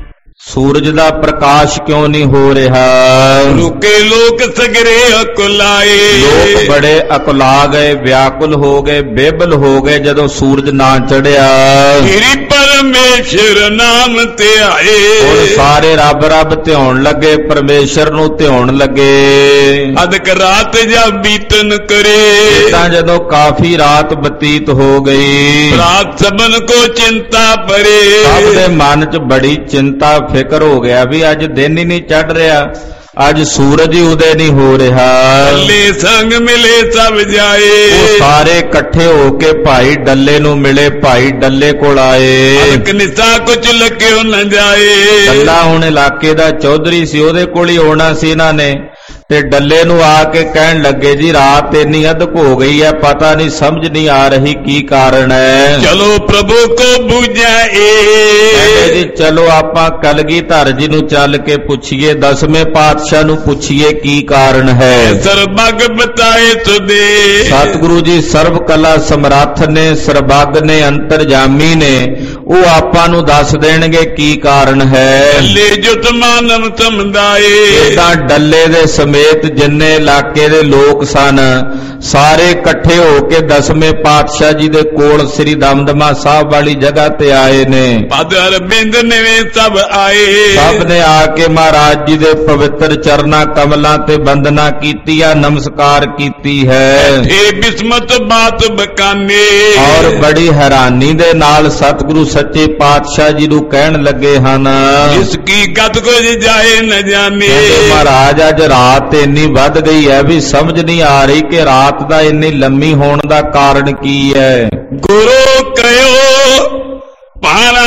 ਸੂਰਜ ਦਾ ਪ੍ਰਕਾਸ਼ ਕਿਉਂ ਨਹੀਂ ਹੋ ਰਿਹਾ। ਰੁਕੇ ਲੋਕ ਸਗਰੇ ਅਕੁਲਾਏ, ਲੋਕ ਬੜੇ ਅਕੁਲਾ ਗਏ, ਵਿਆਕੁਲ ਹੋ ਗਏ, ਬੇਬਲ ਹੋ ਗਏ ਜਦੋਂ ਸੂਰਜ ਨਾ ਚੜਿਆ। ਤੇਰੀ ਪਰਮੇਸ਼ਰ ਨਾਮ ਤੇ ਆਏ, ਹੁਣ ਸਾਰੇ ਰੱਬ ਰੱਬ ਧਿਆਉਣ ਲੱਗੇ, ਪਰਮੇਸ਼ਰ ਨੂੰ ਧਿਆਉਣ ਲੱਗੇ। ਅਦਕ ਰਾਤ ਜਾ ਬੀਤਨ ਕਰੇ, ਤਾਂ ਜਦੋਂ ਕਾਫੀ ਰਾਤ ਬਤੀਤ ਹੋ ਗਈ, ਰਾਤ ਸਭਨ ਕੋ ਚਿੰਤਾ ਪਰੇ, ਸਭ ਦੇ ਮਨ 'ਚ ਬੜੀ ਚਿੰਤਾ ਫਿਕਰ ਹੋ ਗਿਆ ਵੀ ਅੱਜ ਦਿਨ ਹੀ ਨਹੀਂ ਚੜ ਰਿਹਾ, ਅੱਜ ਸੂਰਜ ਹੀ ਉਦੇ ਨਹੀਂ ਹੋ ਰਿਹਾ। ਡੱਲੇ ਸੰਗ ਮਿਲੇ ਸਭ ਜਾਏ। ਉਹ ਸਾਰੇ ਇਕੱਠੇ ਹੋ ਕੇ ਭਾਈ ਡੱਲੇ ਨੂੰ ਮਿਲੇ, ਭਾਈ ਡੱਲੇ ਕੋਲ ਆਏ। ਅਲਕ ਨਿਸਾ ਕੁਛ ਲੱਗਿਓ ਨਾ ਜਾਏ। ਡੱਲਾ ਹੁਣ ਇਲਾਕੇ ਦਾ ਚੌਧਰੀ ਸੀ, ਉਹਦੇ ਕੋਲ ਹੀ ਆਉਣਾ ਸੀ ਇਹਨਾਂ ਨੇ, ਤੇ ਡੱਲੇ ਨੂੰ ਆ ਕੇ ਕਹਿਣ ਲੱਗੇ ਜੀ ਰਾਤ ਇੰਨੀ ਅਧਕ ਹੋ ਗਈ ਹੈ, ਪਤਾ ਨਹੀਂ ਸਮਝ ਨਹੀਂ ਆ ਰਹੀ ਕੀ ਕਾਰਨ ਹੈ। ਚਲੋ ਪ੍ਰਭੂ ਕੋ ਬੁਝਾਏ। ਕਹਿੰਦੇ ਜੀ ਚਲੋ ਆਪਾਂ ਕਲਗੀਧਰ ਜੀ ਨੂੰ ਚੱਲ ਕੇ ਪੁੱਛੀਏ, ਦਸਵੇਂ ਪਾਤਸ਼ਾਹ ਨੂੰ ਪੁੱਛੀਏ ਕੀ ਕਾਰਨ ਹੈ। ਸਰਬੱਗ ਬਤਾਏ ਤੁਦੇ। ਸਤਿਗੁਰੂ ਜੀ ਸਰਬ ਕਲਾ ਸਮਰੱਥ ਨੇ, ਸਰਬੱਗ ਨੇ, ਅੰਤਰਜਾਮੀ ਨੇ, ਉਹ ਆਪਾਂ ਨੂੰ ਦੱਸ ਦੇਣਗੇ ਕੀ ਕਾਰਨ ਹੈ। ਡੱਲੇ ਜੁਤ ਮਾਨਵ ਸਮਦਾਏ। ਇਦਾਂ ਡੱਲੇ ਦੇ ਸਮੇਤ ਜਿੰਨੇ ਇਲਾਕੇ ਦੇ ਲੋਕ ਸਨ ਸਾਰੇ ਇਕੱਠੇ ਹੋ ਕੇ ਦਸਵੇਂ ਪਾਤਸ਼ਾਹ ਜੀ ਦੇ ਕੋਲ ਸ੍ਰੀ ਦਮਦਮਾ ਸਾਹਿਬ ਵਾਲੀ ਜਗ੍ਹਾ ਤੇ ਆਏ ਨੇ। ਪਦ ਅਰਬਿੰਦ ਨਵੇਂ ਸਭ ਆਏ। ਸਭ ਨੇ ਆ ਕੇ ਮਹਾਰਾਜ ਜੀ ਦੇ ਪਵਿੱਤਰ ਚਰਨਾਂ ਕਮਲਾਂ ਤੇ ਬੰਦਨਾ ਕੀਤੀ ਆ, ਨਮਸਕਾਰ ਕੀਤੀ ਹੈ। ਏ ਬਿਸਮਤ ਬਾਤ ਬਕਾਨੇ। ਔਰ ਬੜੀ ਹੈਰਾਨੀ ਦੇ ਨਾਲ ਸਤਿਗੁਰੂ ਸੱਚੇ ਪਾਤਸ਼ਾਹ ਜੀ ਨੂੰ ਕਹਿਣ ਲੱਗੇ ਹਨ, ਜਿਸ ਕੀ ਗਤ ਕੁਝ ਜਾਏ ਨ ਜਾਣੇ। ਮਹਾਰਾਜ ਅੱਜ ਰਾਤ ਇੰਨੀ ਵੱਧ ਗਈ ਹੈ ਵੀ ਸਮਝ ਨਹੀਂ ਆ ਰਹੀ ਕਿ ਰਾਤ ਦਾ ਇੰਨੀ ਲੰਮੀ ਹੋਣ ਦਾ ਕਾਰਨ ਕੀ ਹੈ। ਗੁਰੂ ਕਹਿਓ ਪਾਣਾ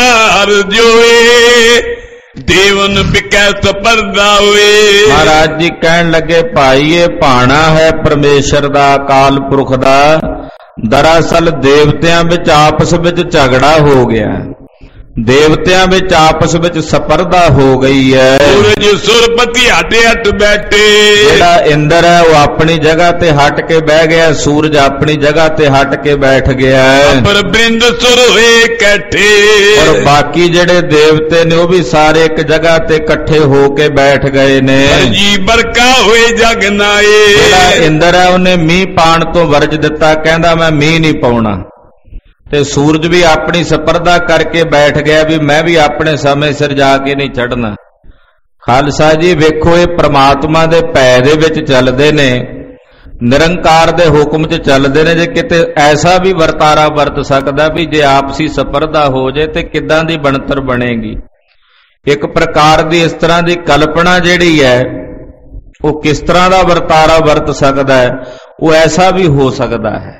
ਅਰਜੋਏ। ਦੇਵਨ ਬਿਕੈ ਸਪਰਦਾ ਹੋਏ। ਮਹਾਰਾਜ ਜੀ ਕਹਿਣ ਲੱਗੇ ਭਾਈ ਇਹ ਭਾਣਾ ਹੈ ਪਰਮੇਸ਼ਰ ਦਾ, ਅਕਾਲ ਪੁਰਖ ਦਾ। ਦਰਅਸਲ ਦੇਵਤਿਆਂ ਵਿੱਚ ਆਪਸ ਵਿੱਚ ਝਗੜਾ ਹੋ ਗਿਆ, ਦੇਵਤਿਆਂ ਵਿੱਚ ਆਪਸ ਵਿੱਚ ਸਪਰਦਾ ਹੋ ਗਈ ਹੈ। ਸੂਰਜ ਸੁਰਪਤੀ ਹੱਟ ਹੱਟ ਬੈਠੇ। ਜਿਹੜਾ ਇੰਦਰ ਹੈ ਉਹ ਆਪਣੀ ਜਗ੍ਹਾ ਤੇ ਹਟ ਕੇ ਬਹਿ ਗਿਆ, ਸੂਰਜ ਆਪਣੀ ਜਗ੍ਹਾ ਤੇ ਹਟ ਕੇ ਬੈਠ ਗਿਆ। ਪਰ ਬ੍ਰਿੰਦ ਸੁਰ ਹੋਏ ਇਕੱਠੇ। ਔਰ ਬਾਕੀ ਜਿਹੜੇ ਦੇਵਤੇ ਨੇ ਉਹ ਵੀ ਸਾਰੇ ਇੱਕ ਜਗ੍ਹਾ ਤੇ ਇਕੱਠੇ ਹੋ ਕੇ ਬੈਠ ਗਏ ਨੇ। ਜੀ ਬਰਕਾ ਹੋਏ ਜਗ ਨਾਏ। ਜਿਹੜਾ ਇੰਦਰ ਹੈ ਉਹਨੇ ਮੀਂਹ ਪਾਣ ਤੋਂ ਵਰਜ ਦਿੱਤਾ, ਕਹਿੰਦਾ ਮੈਂ ਮੀਂਹ ਨਹੀਂ ਪਾਉਣਾ। ਤੇ ਸੂਰਜ ਵੀ ਆਪਣੀ ਸਪਰਦਾ ਕਰਕੇ ਬੈਠ ਗਿਆ ਵੀ ਮੈਂ ਵੀ ਆਪਣੇ ਸਮੇਂ ਸਿਰ ਜਾ ਕੇ ਨਹੀਂ ਚੜ੍ਹਨਾ। ਖਾਲਸਾ ਜੀ ਵੇਖੋ ਇਹ ਪ੍ਰਮਾਤਮਾ ਦੇ ਭੈ ਦੇ ਵਿੱਚ ਚੱਲਦੇ ਨੇ, ਨਿਰੰਕਾਰ ਦੇ ਹੁਕਮ 'ਚ ਚੱਲਦੇ ਨੇ। ਜੇ ਕਿਤੇ ਐਸਾ ਵੀ ਵਰਤਾਰਾ ਵਰਤ ਸਕਦਾ ਵੀ ਜੇ ਆਪਸੀ ਸਪਰਦਾ ਹੋ ਜੇ ਤੇ ਕਿੱਦਾਂ ਦੀ ਬਣਤਰ ਬਣੇਗੀ। ਇੱਕ ਪ੍ਰਕਾਰ ਦੀ ਇਸ ਤਰ੍ਹਾਂ ਦੀ ਕਲਪਨਾ ਜਿਹੜੀ ਹੈ ਉਹ ਕਿਸ ਤਰ੍ਹਾਂ ਦਾ ਵਰਤਾਰਾ ਵਰਤ ਸਕਦਾ ਹੈ, ਉਹ ਐਸਾ ਵੀ ਹੋ ਸਕਦਾ ਹੈ,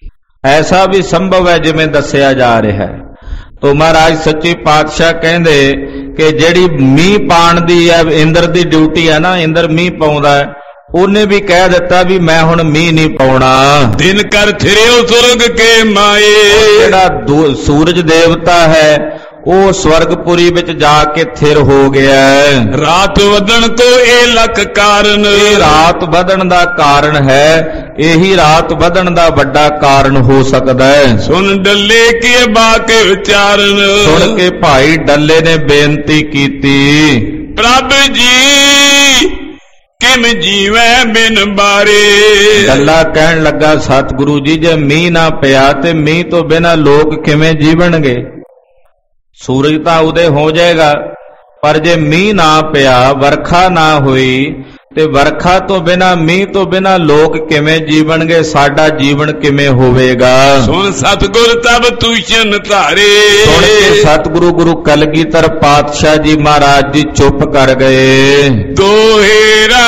ਐਸਾ ਵੀ ਸੰਭਵ ਹੈ ਜਿਵੇਂ ਦੱਸਿਆ ਜਾ ਰਿਹਾ ਹੈ। ਤੋ ਮਹਾਰਾਜ ਸੱਚੇ ਪਾਤਸ਼ਾਹ ਕਹਿੰਦੇ ਕਿ ਜਿਹੜੀ ਮੀਂਹ ਪਾਣ ਦੀ ਹੈ ਇੰਦਰ ਦੀ ਡਿਊਟੀ ਹੈ ਨਾ, ਇੰਦਰ ਮੀਂਹ ਪਾਉਂਦਾ ਹੈ, ਉਹਨੇ ਵੀ ਕਹਿ ਦਿੱਤਾ ਵੀ ਮੈਂ ਹੁਣ ਮੀਂਹ ਨਹੀਂ ਪਾਉਣਾ। ਦਿਨ ਕਰ ਥਿਰਿਓ ਸੁਰਗ ਕੇ ਮਾਏ। ਜਿਹੜਾ ਸੂਰਜ ਦੇਵਤਾ ਹੈ ਉਹ ਸਵਰਗਪੁਰੀ ਵਿੱਚ ਜਾ ਕੇ ਥਿਰ ਹੋ ਗਿਆ ਹੈ। ਰਾਤ ਵਧਣ ਕੋ ਇਹ ਲੱਖ ਕਾਰਨ। ਇਹ ਰਾਤ ਵਧਣ ਦਾ ਕਾਰਨ ਹੈ, ਇਹੀ ਰਾਤ ਵਧਣ ਦਾ ਵੱਡਾ ਕਾਰਨ ਹੋ ਸਕਦਾ ਹੈ। ਸੁਣ ਡੱਲੇ ਕੀ ਬਾਕੇ ਵਿਚਾਰਨ। ਸੁਣ ਕੇ ਭਾਈ ਡੱਲੇ ਨੇ ਬੇਨਤੀ ਕੀਤੀ, ਪ੍ਰਭ ਜੀ ਕਿਮ ਜੀਵੈ ਬਿਨ ਬਾਰੇ। ਡੱਲਾ ਕਹਿਣ ਲੱਗਾ ਸਤਿਗੁਰੂ ਜੀ ਜੇ ਮੀਂਹ ਨਾ ਪਿਆ ਤੇ ਮੀਂਹ ਤੋਂ ਬਿਨਾਂ ਲੋਕ ਕਿਵੇਂ ਜੀਵਣਗੇ। ਸੂਰਜ ਤਾਂ ਉਦੇ ਹੋ ਜਾਏਗਾ, ਪਰ ਜੇ ਮੀਂਹ ਨਾ ਪਿਆ, ਵਰਖਾ ਨਾ ਹੋਈ, ਤੇ ਵਰਖਾ ਤੋਂ ਬਿਨਾਂ ਮੀਂਹ ਤੋਂ ਬਿਨਾਂ ਲੋਕ ਕਿਵੇਂ ਜੀਵਣਗੇ, ਸਾਡਾ ਜੀਵਨ ਕਿਵੇਂ ਹੋਵੇਗਾ। ਸੁਣ ਸਤਿਗੁਰ ਤਬ ਤੂਸ਼ਨ ਧਾਰੇ। ਸੁਣ ਕੇ ਸਤਿਗੁਰੂ ਗੁਰੂ ਕਲਗੀਧਰ ਪਾਤਸ਼ਾਹ ਜੀ ਮਹਾਰਾਜ ਜੀ ਚੁੱਪ ਕਰ ਗਏ। ਦੋਹੇਰਾ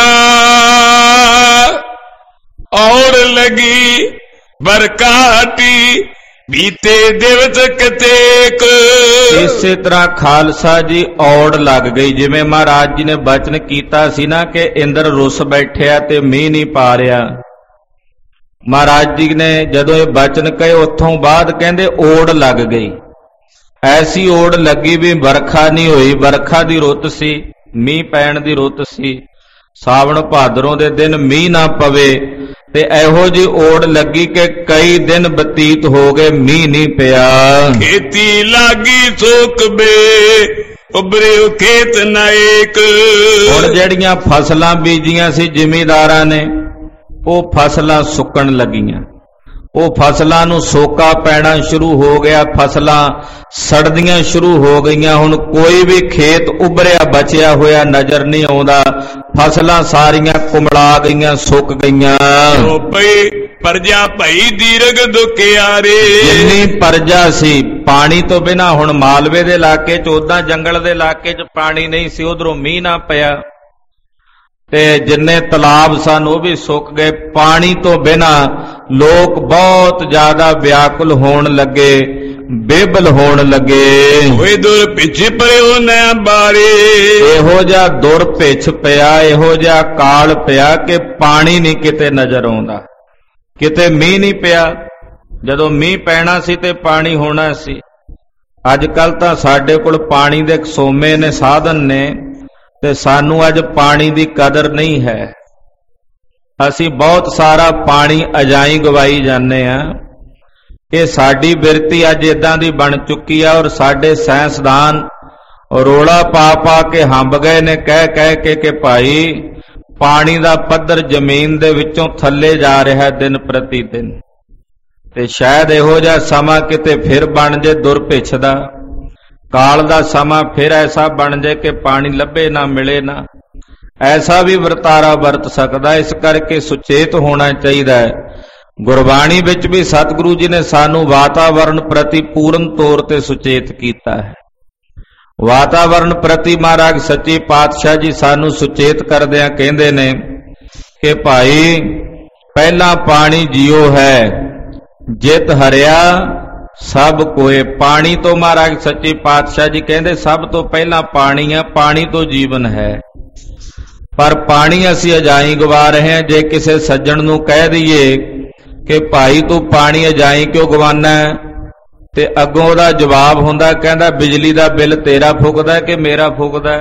ਔੜ ਲਗੀ ਬਰਕਾਟੀ ਬੀਤੇ ਦਿਵਸ ਕਤੇਕ। ਇਸੇ ਤਰ੍ਹਾਂ ਖਾਲਸਾ ਜੀ ਔੜ ਲੱਗ ਗਈ, ਜਿਵੇਂ ਮਹਾਰਾਜ ਜੀ ਨੇ ਬਚਨ ਕੀਤਾ ਸੀ ਨਾ ਕਿ ਇੰਦਰ ਰੁੱਸ ਬੈਠਿਆ ਤੇ ਮੀਂਹ ਨਹੀਂ ਪਾ ਰਿਹਾ। ਮਹਾਰਾਜ ਜੀ ਨੇ ਜਦੋਂ ਇਹ ਬਚਨ ਕਹੇ ਉੱਥੋਂ ਬਾਅਦ ਕਹਿੰਦੇ ਔੜ ਲੱਗ ਗਈ। ਐਸੀ ਔੜ ਲੱਗੀ ਵੀ ਵਰਖਾ ਨਹੀਂ ਹੋਈ। ਵਰਖਾ ਦੀ ਰੁੱਤ ਸੀ, ਮੀਂਹ ਪੈਣ ਦੀ ਰੁੱਤ ਸੀ, ਸਾਵਣ ਭਾਦਰੋਂ ਦੇ ਦਿਨ ਮੀਂਹ ਨਾ ਪਵੇ ਤੇ ਇਹੋ ਜਿਹੀ ਔੜ ਲੱਗੀ ਕਿ ਕਈ ਦਿਨ ਬਤੀਤ ਹੋ ਗਏ, ਮੀਂਹ ਨਹੀਂ ਪਿਆ। ਖੇਤੀ ਲਾਗੀ ਸੋਕ ਬੇ ਉਬਰਿਓ ਖੇਤ ਨਾਇਕ। ਹੁਣ ਜਿਹੜੀਆਂ ਫਸਲਾਂ ਬੀਜੀਆਂ ਸੀ ਜ਼ਿਮੀਂਦਾਰਾਂ ਨੇ ਉਹ ਫਸਲਾਂ ਸੁੱਕਣ ਲੱਗੀਆਂ, ਉਹ ਫਸਲਾਂ ਨੂੰ ਸੋਕਾ ਪੈਣਾ ਸ਼ੁਰੂ ਹੋ ਗਿਆ, ਫਸਲਾਂ ਸੜਦੀਆਂ ਸ਼ੁਰੂ ਹੋ ਗਈਆਂ। ਹੁਣ ਕੋਈ ਵੀ ਖੇਤ ਉਭਰਿਆ ਬਚਿਆ ਹੋਇਆ ਨਜ਼ਰ ਨਹੀਂ ਆਉਂਦਾ, ਫਸਲਾਂ ਸਾਰੀਆਂ ਕੁਮਲਾ ਗਈਆਂ, ਸੁੱਕ ਗਈਆਂ। ਓ ਪਈ ਪਰਜਾ ਭਈ ਦੀਰਘ ਦੁਖਿਆਰੇ। ਜਿੰਨੀ ਪਰਜਾ ਸੀ ਪਾਣੀ ਤੋਂ ਬਿਨਾਂ, ਹੁਣ ਮਾਲਵੇ ਦੇ ਇਲਾਕੇ 'ਚ, ਉਦਾਂ ਜੰਗਲ ਦੇ ਇਲਾਕੇ 'ਚ ਪਾਣੀ ਨਹੀਂ ਸੀ, ਉਧਰੋਂ ਮੀਂਹ ਨਾ ਪਿਆ ਤੇ ਜਿੰਨੇ ਤਲਾਬ ਸਨ ਉਹ ਵੀ ਸੁੱਕ ਗਏ। ਪਾਣੀ ਤੋਂ ਬਿਨਾ ਲੋਕ ਬਹੁਤ ਜ਼ਿਆਦਾ ਵਿਆਕੁਲ ਹੋਣ ਲੱਗੇ, ਬੇਬਲ ਹੋਣ ਲੱਗੇ। ਹੋਏ ਦੁਰ ਪਿੱਛੇ ਪਰਿਓ ਨਾ ਬਾਰੇ, ਇਹੋ ਜਿਹਾ ਦੁਰ ਭਿੱਛ ਪਿਆ, ਇਹੋ ਜਿਹਾ ਕਾਲ ਪਿਆ ਕਿ ਪਾਣੀ ਨਹੀਂ ਕਿਤੇ ਨਜ਼ਰ ਆਉਂਦਾ, ਕਿਤੇ ਮੀਂਹ ਨਹੀਂ ਪਿਆ। ਜਦੋਂ ਮੀਂਹ ਪੈਣਾ ਸੀ ਤੇ ਪਾਣੀ ਹੋਣਾ ਸੀ। ਅੱਜ ਕੱਲ ਤਾਂ ਸਾਡੇ ਕੋਲ ਪਾਣੀ ਦੇ ਸੋਮੇ ਨੇ, ਸਾਧਨ ਨੇ, ਤੇ ਸਾਨੂੰ ਅੱਜ ਪਾਣੀ ਦੀ ਕਦਰ ਨਹੀਂ ਹੈ। ਅਸੀਂ ਬਹੁਤ ਸਾਰਾ ਪਾਣੀ ਅਜਾਈ ਗਵਾਈ ਜਾਂਦੇ ਆ। ਇਹ ਸਾਡੀ ਬਿਰਤੀ ਅੱਜ ਇਦਾਂ ਦੀ ਬਣ ਚੁੱਕੀ ਆ। ਔਰ ਸਾਡੇ ਸਾਇੰਸਦਾਨ ਰੋਲਾ ਪਾ ਪਾ ਕੇ ਹੰਬ ਗਏ ਨੇ, ਕਹਿ ਕਹਿ ਕੇ ਕਿ ਭਾਈ ਪਾਣੀ ਦਾ ਪੱਧਰ ਜ਼ਮੀਨ ਦੇ ਵਿੱਚੋਂ ਥੱਲੇ ਜਾ ਰਿਹਾ ਦਿਨ ਪ੍ਰਤੀ ਦਿਨ। ਤੇ ਸ਼ਾਇਦ ਇਹੋ ਜਿਹਾ ਸਮਾਂ ਕਿਤੇ ਫਿਰ ਬਣ ਜੇ ਦੁਰਭਿੱਛ ਦਾ, ਕਾਲ ਦਾ ਸਮਾਂ ਫਿਰ ਐਸਾ ਬਣ ਜੇ ਕਿ ਪਾਣੀ ਲੱਭੇ ਨਾ ਮਿਲੇ ਨਾ। ਐਸਾ ਵੀ ਵਰਤਾਰਾ ਵਰਤ ਸਕਦਾ। ਇਸ ਕਰਕੇ ਸੁਚੇਤ ਹੋਣਾ ਚਾਹੀਦਾ ਹੈ। ਗੁਰਬਾਣੀ ਵਿੱਚ ਵੀ ਸਤਿਗੁਰੂ ਜੀ ਨੇ ਸਾਨੂੰ ਵਾਤਾਵਰਣ ਪ੍ਰਤੀ ਪੂਰਨ ਤੌਰ ਤੇ ਸੁਚੇਤ ਕੀਤਾ ਹੈ। ਵਾਤਾਵਰਣ ਪ੍ਰਤੀ ਮਹਾਰਾਜ ਸੱਚੇ ਪਾਤਸ਼ਾਹ ਜੀ ਸਾਨੂੰ ਸੁਚੇਤ ਕਰਦਿਆਂ ਕਹਿੰਦੇ ਨੇ ਕਿ ਭਾਈ ਪਹਿਲਾ ਪਾਣੀ ਜੀਓ ਹੈ, ਜਿਤ ਹਰਿਆ ਸਭ ਕੋਏ। ਪਾਣੀ ਤੋਂ ਮਹਾਰਾਜ ਸੱਚੇ ਪਾਤਸ਼ਾਹ ਜੀ ਕਹਿੰਦੇ ਸਭ ਤੋਂ ਪਹਿਲਾਂ ਪਾਣੀ ਆ, ਪਾਣੀ ਤੋਂ ਜੀਵਨ ਹੈ। ਪਰ ਪਾਣੀ ਅਸੀਂ ਅਜਾਈ ਗਵਾ ਰਹੇ ਹਾਂ। ਜੇ ਕਿਸੇ ਸੱਜਣ ਨੂੰ ਕਹਿ ਦਈਏ ਕਿ ਭਾਈ ਤੂੰ ਪਾਣੀ ਅਜਾਈ ਕਿਉਂ ਗਵਾਨਾ, ਤੇ ਅੱਗੋਂ ਉਹਦਾ ਜਵਾਬ ਹੁੰਦਾ, ਕਹਿੰਦਾ ਬਿਜਲੀ ਦਾ ਬਿੱਲ ਤੇਰਾ ਫੁਕਦਾ ਕਿ ਮੇਰਾ ਫੁਕਦਾ।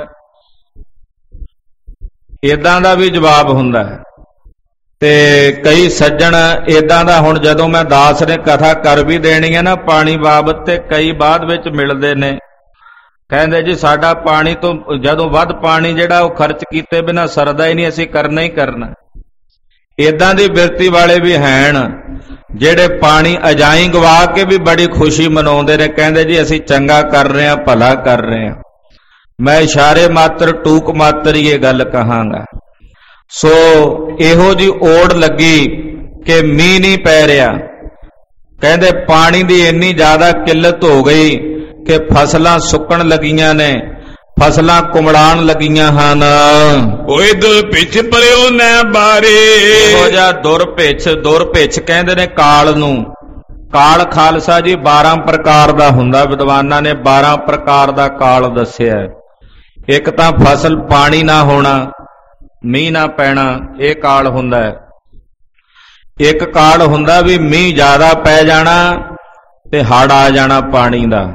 ਇਦਾਂ ਦਾ ਵੀ ਜਵਾਬ ਹੁੰਦਾ ਹੈ। ਤੇ ਕਈ ਸੱਜਣ ਇਦਾਂ ਦਾ, ਹੁਣ ਜਦੋਂ ਮੈਂ ਦਾਸ ਨੇ ਕਥਾ ਕਰ ਵੀ ਦੇਣੀ ਹੈ ਨਾ ਪਾਣੀ ਬਾਬਤ, ਤੇ ਕਈ ਬਾਅਦ ਵਿੱਚ ਮਿਲਦੇ ਨੇ, ਕਹਿੰਦੇ ਜੀ ਸਾਡਾ ਪਾਣੀ ਤੋਂ ਜਦੋਂ ਵੱਧ ਪਾਣੀ ਜਿਹੜਾ ਉਹ ਖਰਚ ਕੀਤੇ ਬਿਨਾਂ ਸਰਦਾ ਹੀ ਨਹੀਂ, ਅਸੀਂ ਕਰਨਾ ਹੀ ਕਰਨਾ। ਇਦਾਂ ਦੀ ਬਿਰਤੀ ਵਾਲੇ ਵੀ ਹੈਣ ਜਿਹੜੇ ਪਾਣੀ ਅਜਾਈ ਗਵਾ ਕੇ ਵੀ ਬੜੀ ਖੁਸ਼ੀ ਮਨਾਉਂਦੇ ਨੇ, ਕਹਿੰਦੇ ਜੀ ਅਸੀਂ ਚੰਗਾ ਕਰ ਰਹੇ ਹਾਂ, ਭਲਾ ਕਰ ਰਹੇ ਹਾਂ। ਮੈਂ ਇਸ਼ਾਰੇ ਮਾਤਰ ਟੂਕ ਮਾਤਰ ਹੀ ਇਹ ਗੱਲ ਕਹਾਂਗਾ। ਸੋ ਇਹੋ ਜੀ ਓੜ ਲੱਗੀ ਕਿ ਮੀਂਹ ਨਹੀਂ ਪੈ ਰਿਹਾ। ਕਹਿੰਦੇ ਪਾਣੀ ਦੀ ਇੰਨੀ ਜ਼ਿਆਦਾ ਕਿੱਲਤ ਹੋ ਗਈ ਕਿ ਫਸਲਾਂ ਸੁੱਕਣ ਲੱਗੀਆਂ ਨੇ, ਫਸਲਾਂ ਕੁਮੜਾਣ ਲੱਗੀਆਂ ਹਨ। ਓਏ ਦੁਰ ਪਿੱਛ ਪਰਿਓ ਨਾ ਬਾਰੇ, ਇਹੋ ਜਿਹਾ ਦੁਰ ਭਿੱਛ, ਦੁਰ ਭਿੱਛ ਕਹਿੰਦੇ ਨੇ ਕਾਲ ਨੂੰ। ਕਾਲ ਖਾਲਸਾ ਜੀ ਬਾਰਾਂ ਪ੍ਰਕਾਰ ਦਾ ਹੁੰਦਾ। ਵਿਦਵਾਨਾਂ ਨੇ ਬਾਰਾਂ ਪ੍ਰਕਾਰ ਦਾ ਕਾਲ ਦੱਸਿਆ। ਇੱਕ ਤਾਂ ਫਸਲ ਪਾਣੀ ਨਾ ਹੋਣਾ, ਮੀਂਹ ਨਾ ਪੈਣਾ, ਇਹ ਕਾਲ ਹੁੰਦਾ ਹੈ। ਇੱਕ ਕਾਲ ਹੁੰਦਾ ਵੀ ਮੀਂਹ ਜ਼ਿਆਦਾ ਪੈ ਜਾਣਾ ਤੇ ਹੜ੍ਹ ਆ ਜਾਣਾ ਪਾਣੀ ਦਾ।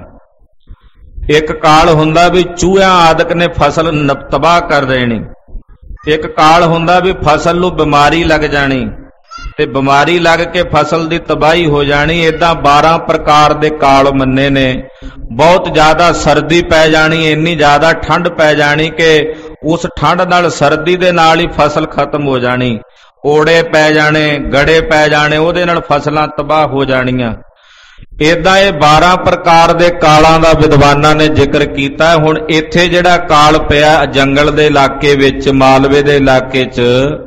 ਇੱਕ ਕਾਲ ਹੁੰਦਾ ਵੀ ਚੂਹਿਆਂ ਆਦਿਕ ਨੇ ਫਸਲ ਤਬਾਹ ਕਰ ਦੇਣੀ। ਇੱਕ ਕਾਲ ਹੁੰਦਾ ਵੀ ਫਸਲ ਨੂੰ ਬਿਮਾਰੀ ਲੱਗ ਜਾਣੀ ਤੇ ਬਿਮਾਰੀ ਲੱਗ ਕੇ ਫਸਲ ਦੀ ਤਬਾਹੀ ਹੋ ਜਾਣੀ। ਏਦਾਂ ਬਾਰਾਂ ਪ੍ਰਕਾਰ ਦੇ ਕਾਲ ਮੰਨੇ ਨੇ। ਬਹੁਤ ਜ਼ਿਆਦਾ ਸਰਦੀ ਪੈ ਜਾਣੀ, ਇੰਨੀ ਜ਼ਿਆਦਾ ਠੰਡ ਪੈ ਜਾਣੀ ਕਿ ਉਸ ਠੰਡ ਨਾਲ ਸਰਦੀ ਦੇ ਨਾਲ ਹੀ ਫਸਲ ਖਤਮ ਹੋ ਜਾਣੀ। ਓੜੇ ਪੈ ਜਾਣੇ, ਗੜੇ ਪੈ ਜਾਣੇ, ਉਹਦੇ ਨਾਲ ਫਸਲਾਂ ਤਬਾਹ ਹੋ ਜਾਣੀਆਂ। ਏਦਾਂ ਇਹ ਬਾਰਾਂ ਪ੍ਰਕਾਰ ਦੇ ਕਾਲਾਂ ਦਾ ਵਿਦਵਾਨਾਂ ਨੇ ਜ਼ਿਕਰ ਕੀਤਾ। ਹੁਣ ਇੱਥੇ ਜਿਹੜਾ ਕਾਲ ਪਿਆ ਜੰਗਲ ਦੇ ਇਲਾਕੇ ਵਿੱਚ, ਮਾਲਵੇ ਦੇ ਇਲਾਕੇ 'ਚ,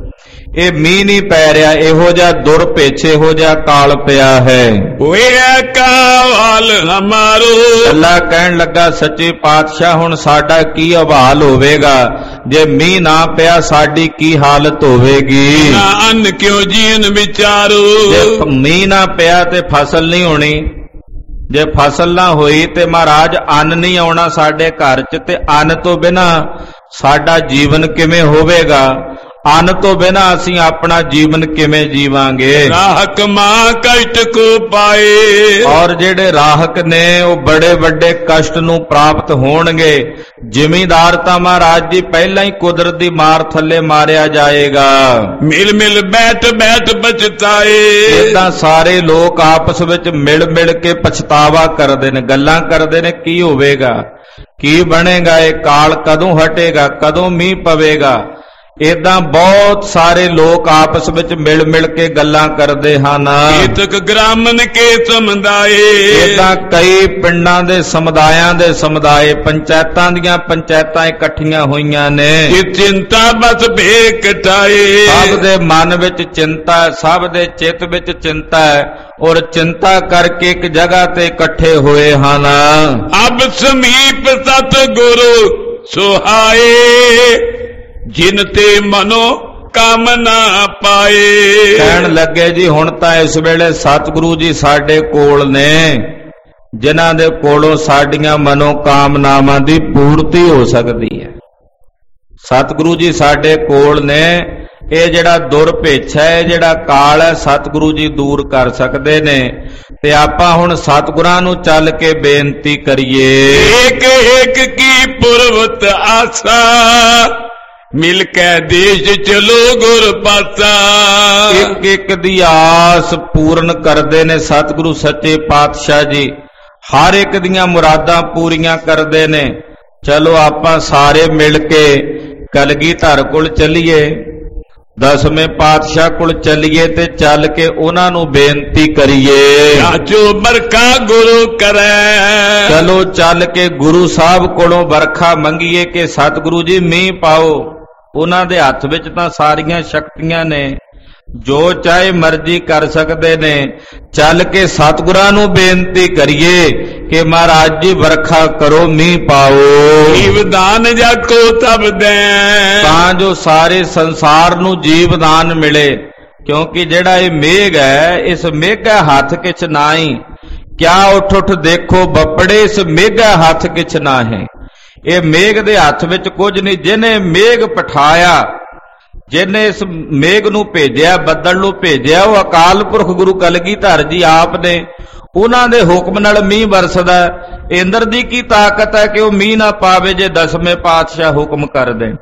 ਇਹ ਮੀਂਹ ਨਹੀਂ ਪੈ ਰਿਹਾ। ਇਹੋ ਜਿਹਾ ਦੁਰ ਭਿੱਛ, ਇਹੋ ਜਿਹਾ ਕਾਲ ਪਿਆ ਹੈ। ਹੋਇਆ ਕਾਲ ਹਮਾਰੋ, ਅੱਲਾ ਕਹਿਣ ਲੱਗਾ ਸੱਚੇ ਪਾਤਸ਼ਾਹ ਹੁਣ ਸਾਡਾ ਕੀ ਹਵਾਲ ਹੋਵੇਗਾ ਜੇ ਮੀਂਹ ਨਾ ਪਿਆ, ਸਾਡੀ ਕੀ ਹਾਲਤ ਹੋਵੇਗੀ। ਨਾ ਅੰਨ ਕਿਉਂ ਜੀਨ ਵਿਚਾਰੋ, ਜੇ ਮੀਂਹ ਨਾ ਪਿਆ ਤੇ ਫਸਲ ਨਹੀਂ ਹੋਣੀ, ਜੇ ਫਸਲ ਨਾ ਹੋਈ ਤੇ ਮਹਾਰਾਜ ਅੰਨ ਨਹੀਂ ਆਉਣਾ ਸਾਡੇ ਘਰ 'ਚ, ਤੇ ਅੰਨ ਤੋਂ ਬਿਨਾ ਸਾਡਾ ਜੀਵਨ ਕਿਵੇਂ ਹੋਵੇਗਾ। ਅੰਨ ਤੋਂ ਬਿਨਾ ਅਸੀਂ ਆਪਣਾ ਜੀਵਨ ਕਿਵੇਂ ਜੀਵਾਂਗੇ। ਰਾਹਕ ਮਾਂ ਕਸ਼ਟ ਕੋ ਪਾਏ, ਔਰ ਜਿਹੜੇ ਰਾਹਕ ਨੇ ਉਹ ਬੜੇ ਵੱਡੇ ਕਸ਼ਟ ਨੂੰ ਪ੍ਰਾਪਤ ਹੋਣਗੇ। ਜ਼ਿਮੀਂਦਾਰ ਤਾਂ ਮਹਾਰਾਜ ਜੀ ਪਹਿਲਾਂ ਹੀ ਕੁਦਰਤ ਦੀ ਮਾਰ ਥੱਲੇ ਮਾਰਿਆ ਜਾਏਗਾ। ਮਿਲ ਮਿਲ ਬੈਠ ਬੈਠ ਪਛਤਾਏ, ਏਦਾਂ ਸਾਰੇ ਲੋਕ ਆਪਸ ਵਿੱਚ ਮਿਲ ਮਿਲ ਕੇ ਪਛਤਾਵਾ ਕਰਦੇ ਨੇ, ਗੱਲਾਂ ਕਰਦੇ ਨੇ ਕੀ ਹੋਵੇਗਾ, ਕੀ ਬਣੇਗਾ, ਇਹ ਕਾਲ ਕਦੋਂ ਹਟੇਗਾ, ਕਦੋਂ ਮੀਂਹ ਪਵੇਗਾ। ਏਦਾਂ ਬਹੁਤ ਸਾਰੇ ਲੋਕ ਆਪਸ ਵਿੱਚ ਮਿਲ ਮਿਲ ਕੇ ਗੱਲਾਂ ਕਰਦੇ ਹਨ। ਏਤਕ ਗ੍ਰਾਮਨ ਕੇ ਸਮੁਦਾਏ, ਏਦਾਂ ਕਈ ਪਿੰਡਾਂ ਦੇ ਸਮੁਦਾਇਆਂ ਦੇ ਸਮੁਦਾਏ, ਪੰਚਾਇਤਾਂ ਦੀਆਂ ਪੰਚਾਇਤਾਂ ਇਕੱਠੀਆਂ ਹੋਈਆਂ ਨੇ। ਇਹ ਚਿੰਤਾ ਬਸ ਬੇਕਟਾਏ, ਸਭ ਦੇ ਮਨ ਵਿੱਚ ਚਿੰਤਾ, ਸਭ ਦੇ ਚਿੱਤ ਵਿੱਚ ਚਿੰਤਾ ਹੈ, ਔਰ ਚਿੰਤਾ ਕਰਕੇ ਇੱਕ ਜਗ੍ਹਾ ਤੇ ਇਕੱਠੇ ਹੋਏ ਹਨ। ਅਬ ਸਮੀਪ ਸਤਿਗੁਰੂ ਸੁਹਾਏ, ਜਿਨ ਤੇ ਮਨੋ ਕਾਮਨਾ ਪਾਏ। ਕਹਿਣ ਲੱਗੇ ਜੀ ਹੁਣ ਤਾਂ ਇਸ ਵੇਲੇ ਸਤਿਗੁਰੂ ਜੀ ਸਾਡੇ ਕੋਲ ਨੇ, ਜਿਨ੍ਹਾਂ ਦੇ ਕੋਲੋਂ ਸਾਡੀਆਂ ਮਨੋ ਕਾਮਨਾਵਾਂ ਦੀ ਪੂਰਤੀ ਹੋ ਸਕਦੀ ਹੈ। ਸਤਿਗੁਰੂ ਜੀ ਸਾਡੇ ਕੋਲ ਨੇ, ਇਹ ਜਿਹੜਾ ਦੁਰਭੇਛ ਹੈ, ਇਹ ਜਿਹੜਾ ਕਾਲ ਹੈ, ਸਤਿਗੁਰੂ ਜੀ ਦੂਰ ਕਰ ਸਕਦੇ ਨੇ। ਤੇ ਆਪਾਂ ਹੁਣ ਸਤਿਗੁਰਾਂ ਨੂੰ ਚੱਲ ਕੇ ਬੇਨਤੀ ਕਰੀਏ। ਏਕ ਏਕ ਕੀ ਪੁਰਵਤ ਆਸਾ, ਮਿਲ ਕੇ ਦੇਸ਼ ਚਲੋ ਗੁਰ ਪਾਸਾ। ਇੱਕ ਇੱਕ ਦੀ ਆਸ ਪੂਰਨ ਕਰਦੇ ਨੇ ਸਤਿਗੁਰੂ ਸੱਚੇ ਪਾਤਸ਼ਾਹ ਜੀ, ਹਰ ਇੱਕ ਦੀਆਂ ਮੁਰਾਦਾਂ ਪੂਰੀਆਂ ਕਰਦੇ ਨੇ। ਚਲੋ ਆਪਾਂ ਸਾਰੇ ਮਿਲ ਕੇ ਕਲਗੀਧਰ ਕੋਲ ਚੱਲੀਏ, ਦਸਵੇਂ ਪਾਤਸ਼ਾਹ ਕੋਲ ਚੱਲੀਏ ਤੇ ਚੱਲ ਕੇ ਉਹਨਾਂ ਨੂੰ ਬੇਨਤੀ ਕਰੀਏ। ਆਜੋ ਬਰਖਾ ਗੁਰੂ ਕਰੈ, ਚਲੋ ਚੱਲ ਕੇ ਗੁਰੂ ਸਾਹਿਬ ਕੋਲੋਂ ਬਰਖਾ ਮੰਗੀਏ ਕਿ ਸਤਿਗੁਰੂ ਜੀ ਮੀਂਹ ਪਾਓ। ਉਹਨਾਂ ਦੇ ਹੱਥ ਵਿੱਚ ਤਾਂ ਸਾਰੀਆਂ ਸ਼ਕਤੀਆਂ ਨੇ, ਜੋ ਚਾਹੇ ਮਰਜ਼ੀ ਕਰ ਸਕਦੇ ਨੇ। ਚੱਲ ਕੇ ਸਤਿਗੁਰਾਂ ਨੂੰ ਬੇਨਤੀ ਕਰੀਏ ਕਿ ਮਹਾਰਾਜ ਜੀ ਵਰਖਾ ਕਰੋ, ਮੀਂਹ ਪਾਓ। ਜੀਵਦਾਨ ਜਾਕੋ ਤਬ ਦੇ, ਤਾਂ ਜੋ ਸਾਰੇ ਸੰਸਾਰ ਨੂੰ ਜੀਵਦਾਨ ਮਿਲੇ। ਕਿਉਂਕਿ ਜਿਹੜਾ ਇਹ ਮੇਘ ਹੈ, ਇਸ ਮੇਘਾ ਹੱਥ ਕਿਛ ਨਾਹੀ, ਕਿਆ ਉੱਠ ਉੱਠ ਦੇਖੋ ਬੱਪੜੇ, ਇਸ ਮੇਘਾ ਹੱਥ ਕਿਛ ਨਾਹੀ। ਇਹ ਮੇਘ ਦੇ ਹੱਥ ਵਿੱਚ ਕੁਝ ਨਹੀਂ। ਜਿਹਨੇ ਮੇਘ ਪਠਾਇਆ, ਜਿਹਨੇ ਇਸ ਮੇਘ ਨੂੰ ਭੇਜਿਆ, ਬੱਦਲ ਨੂੰ ਭੇਜਿਆ, ਉਹ ਅਕਾਲ ਪੁਰਖ ਗੁਰੂ ਕਲਗੀਧਰ ਜੀ ਆਪ ਨੇ। ਉਹਨਾਂ ਦੇ ਹੁਕਮ ਨਾਲ ਮੀਂਹ ਵਰਸਦਾ। ਇੰਦਰ ਦੀ ਕੀ ਤਾਕਤ ਹੈ ਕਿ ਉਹ ਮੀਂਹ ਨਾ ਪਾਵੇ ਜੇ ਦਸਵੇਂ ਪਾਤਸ਼ਾਹ ਹੁਕਮ ਕਰ ਦੇਣ।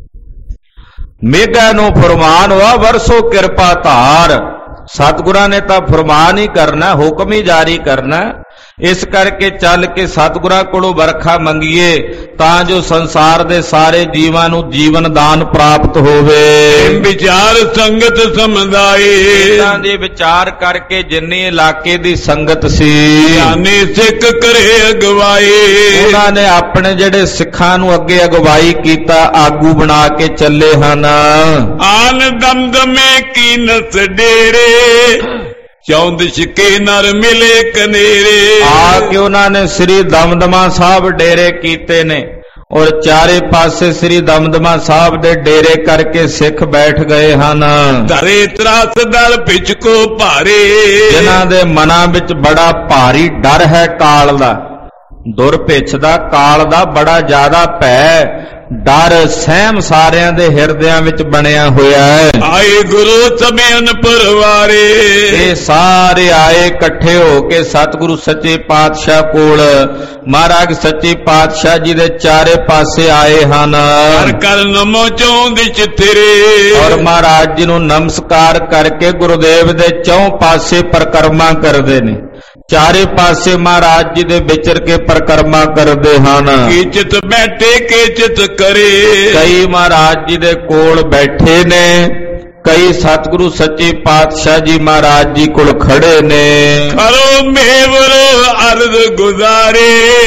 ਮੇਘਾਂ ਨੂੰ ਫਰਮਾਨ ਹੋਆ ਵਰਸੋ ਕਿਰਪਾ ਧਾਰ। ਸਤਿਗੁਰਾਂ ਨੇ ਤਾਂ ਫਰਮਾਨ ਹੀ ਕਰਨਾ, ਹੁਕਮ ਹੀ ਜਾਰੀ ਕਰਨਾ। ਇਸ ਕਰਕੇ ਚੱਲ ਕੇ ਸਤਿਗੁਰਾਂ ਕੋਲੋਂ ਵਰਖਾ ਮੰਗੀਏ, ਤਾਂ ਜੋ ਸੰਸਾਰ ਦੇ ਸਾਰੇ ਜੀਵਾਂ ਨੂੰ ਜੀਵਨ ਦਾਨ ਪ੍ਰਾਪਤ ਹੋਵੇ। ਵਿਚਾਰ ਸੰਗਤ ਸਮਝਾਏ, ਇਹਨਾਂ ਦੇ ਵਿਚਾਰ ਕਰਕੇ ਜਿੰਨੇ ਇਲਾਕੇ ਦੀ ਸੰਗਤ ਸੀ, ਗਿਆਨੀ ਸਿੱਖ ਕਰੇ ਅਗਵਾਈ। ਉਹਨਾਂ ਨੇ ਆਪਣੇ ਜਿਹੜੇ ਸਿੱਖਾਂ ਨੂੰ ਅੱਗੇ ਅਗਵਾਈ ਕੀਤਾ, ਆਗੂ ਬਣਾ ਕੇ ਚੱਲੇ ਹਨ। ਆਨ ਦਮਦਮੇ ਕੀ ਨਸ ਡੇਰੇ, ਚੌਂਦਿਸ਼ ਕੇ ਨਰ ਮਿਲੇ ਕਨੇਰੇ। ਆ ਕੇ ਉਹਨਾਂ ਨੇ ਸ੍ਰੀ ਦਮਦਮਾ ਸਾਹਿਬ ਡੇਰੇ ਕੀਤੇ ਨੇ, ਔਰ ਚਾਰੇ ਪਾਸੇ ਸ੍ਰੀ ਦਮਦਮਾ ਸਾਹਿਬ ਦੇ ਡੇਰੇ ਕਰਕੇ ਸਿੱਖ ਬੈਠ ਗਏ ਹਨ। ਧਰੇ ਤਰਾਸ ਦਲ ਪਿਛਕੋ ਭਾਰੇ, ਜਿਨ੍ਹਾਂ ਦੇ ਮਨਾਂ ਵਿੱਚ ਬੜਾ ਭਾਰੀ ਡਰ ਹੈ ਕਾਲ ਦਾ, ਦੁਰਭਿਛ ਦਾ, ਕਾਲ ਦਾ ਬੜਾ ਜ਼ਿਆਦਾ ਭੈ, ਡਰ, ਸਹਿਮ ਸਾਰਿਆਂ ਦੇ ਹਿਰਦਿਆਂ ਵਿੱਚ ਬਣਿਆ ਹੋਇਆ ਹੈ। ਆਏ ਗੁਰੂ ਸਮੇਨ ਪਰਵਾਰੇ, ਇਹ ਸਾਰੇ ਆਏ ਇਕੱਠੇ ਹੋ ਕੇ ਸਤਿਗੁਰੂ ਸੱਚੇ ਪਾਤਸ਼ਾਹ ਕੋਲ। ਮਹਾਰਾਜ ਸੱਚੇ ਪਾਤਸ਼ਾਹ ਜੀ ਦੇ ਚਾਰੇ ਪਾਸੇ ਆਏ ਹਨ। ਕਰ ਕਰ ਨਮੋ ਚੌਂਦਿਸ਼ ਤੇਰੇ, ਔਰ ਮਹਾਰਾਜ ਜੀ ਨੂੰ ਨਮਸਕਾਰ ਕਰਕੇ ਗੁਰੂਦੇਵ ਦੇ ਚੌਂ ਪਾਸੇ ਪਰਿਕਰਮਾ ਕਰਦੇ ਨੇ। ਚਾਰੇ ਪਾਸੇ ਮਹਾਰਾਜ ਜੀ ਦੇ ਵਿਚਰ ਕੇ ਪਰਿਕਰਮਾ ਕਰਦੇ ਹਨ। ਕੀਚਿਤ ਬੈਠੇ ਕੀਚਿਤ ਕਰੇ, ਕਈ ਮਹਾਰਾਜ ਜੀ ਦੇ ਕੋਲ ਬੈਠੇ ਨੇ, ਕਈ ਸਤਿਗੁਰੂ ਸੱਚੇ ਪਾਤਸ਼ਾਹ ਜੀ ਮਹਾਰਾਜ ਜੀ ਕੋਲ ਖੜੇ ਨੇ। ਕਰੋ ਮੇਵਰੋ ਅਰਜ਼ ਗੁਜ਼ਾਰੇ,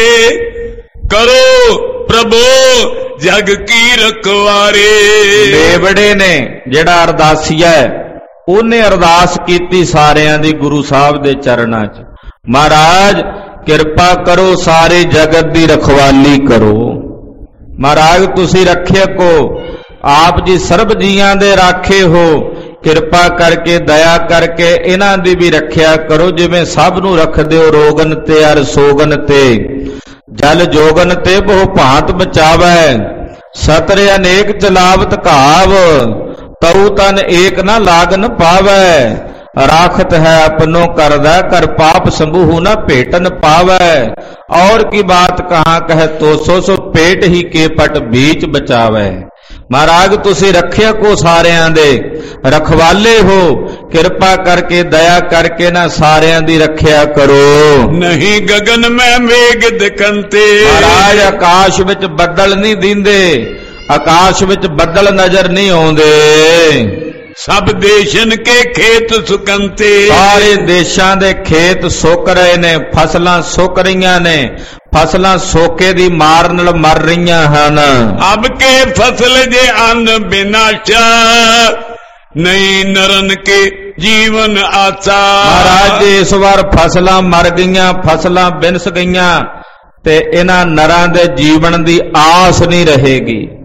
ਕਰੋ ਪ੍ਰਭੂ ਜਗ ਕੀ ਰਖਵਾਰੇ। ਮੇਵੜੇ ਨੇ ਜਿਹੜਾ ਅਰਦਾਸੀਆ ਹੈ, ਉਹਨੇ ਅਰਦਾਸ ਕੀਤੀ ਸਾਰਿਆਂ ਦੀ ਗੁਰੂ ਸਾਹਿਬ ਦੇ ਚਰਨਾਂ 'ਚ। ਮਹਾਰਾਜ ਕਿਰਪਾ ਕਰੋ, ਸਾਰੇ ਜਗਤ ਦੀ ਰਖਵਾਲੀ ਕਰੋ। ਮਹਾਰਾਜ ਤੁਸੀਂ ਰੱਖਿਅਕ ਹੋ, ਆਪ ਜੀ ਸਰਬ ਜੀਆਂ ਦੇ ਰਾਖੇ ਹੋ। ਕਿਰਪਾ ਕਰਕੇ ਦਇਆ ਕਰਕੇ ਇਹਨਾਂ ਦੀ ਵੀ ਰੱਖਿਆ ਕਰੋ, ਜਿਵੇਂ ਸਭ ਨੂੰ ਰੱਖਦੇ ਹੋ ਰੋਗਨ ਤੇ ਅਰ ਸੋਗਨ ਤੇ। ਜਲ ਜੋਗਨ ਤੇ ਬਹੁ ਭਾਂਤ ਬਚਾਵੈ, ਸਤਰ ਅਨੇਕ ਚਲਾਵਤ ਘਾਵ। ਤਉ ਤਨ ਏਕ ਨਾ ਲਾਗਨ ਪਾਵੈ, राखत है अपनो करदा कर पाप समूह न भेटन पावै। और की बात कहाँ कहे तो सो सो पेट ही के पट बीच बचावै। महाराज तुसी रखिया को सारियां दे रखवाले हो, किरपा करके दया करके ना सारियां दी रखिया करो। नहीं गगन में मेघ दिखंते, महाराज आकाश विच बदल नहीं दींदे, आकाश विच बदल नजर नहीं आउंदे। सब देशन के खेत सुकंते, सारे देशां दे खेत सुक रहे ने, फसलां सुक रहीआं ने, फसलां सोके दी मार नाल मर रहीआं हन। अब के फसल जे अन्न बिनाशा, नहीं नरन के जीवन आशा। महाराज जी इस बार फसलां मर गईयां, फसलां बिनस गईयां ते इन्हां नरां दे जीवन दी आस नहीं रहेगी।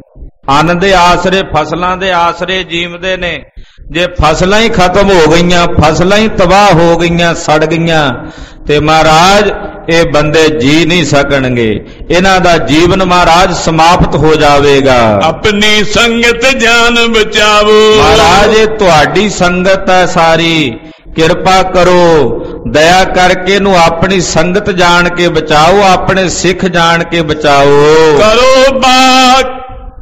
ਅੰਨ ਦੇ ਆਸਰੇ, ਫਸਲਾਂ ਦੇ ਆਸਰੇ ਜੀਵਦੇ ਨੇ। ਜੇ ਫਸਲਾਂ ਹੀ ਖਤਮ ਹੋ ਗਈਆਂ, ਫਸਲਾਂ ਹੀ ਤਬਾਹ ਹੋ ਗਈਆਂ, ਸੜ ਗਈਆਂ, ਤੇ ਮਹਾਰਾਜ ਇਹ ਬੰਦੇ ਜੀ ਨਹੀਂ ਸਕਣਗੇ। ਇਹਨਾਂ ਦਾ ਜੀਵਨ ਮਹਾਰਾਜ ਸਮਾਪਤ ਹੋ ਜਾਵੇਗਾ। ਆਪਣੀ ਸੰਗਤ ਜਾਨ ਬਚਾਵੋ। ਮਹਾਰਾਜ ਇਹ ਤੁਹਾਡੀ ਸੰਗਤ ਹੈ ਸਾਰੀ, ਕਿਰਪਾ ਕਰੋ, ਦਇਆ ਕਰਕੇ ਇਹਨੂੰ ਆਪਣੀ ਸੰਗਤ ਜਾਣ ਕੇ ਬਚਾਓ, ਆਪਣੇ ਸਿੱਖ ਜਾਣ ਕੇ ਬਚਾਓ। ਕਰੋ ਬਾਤ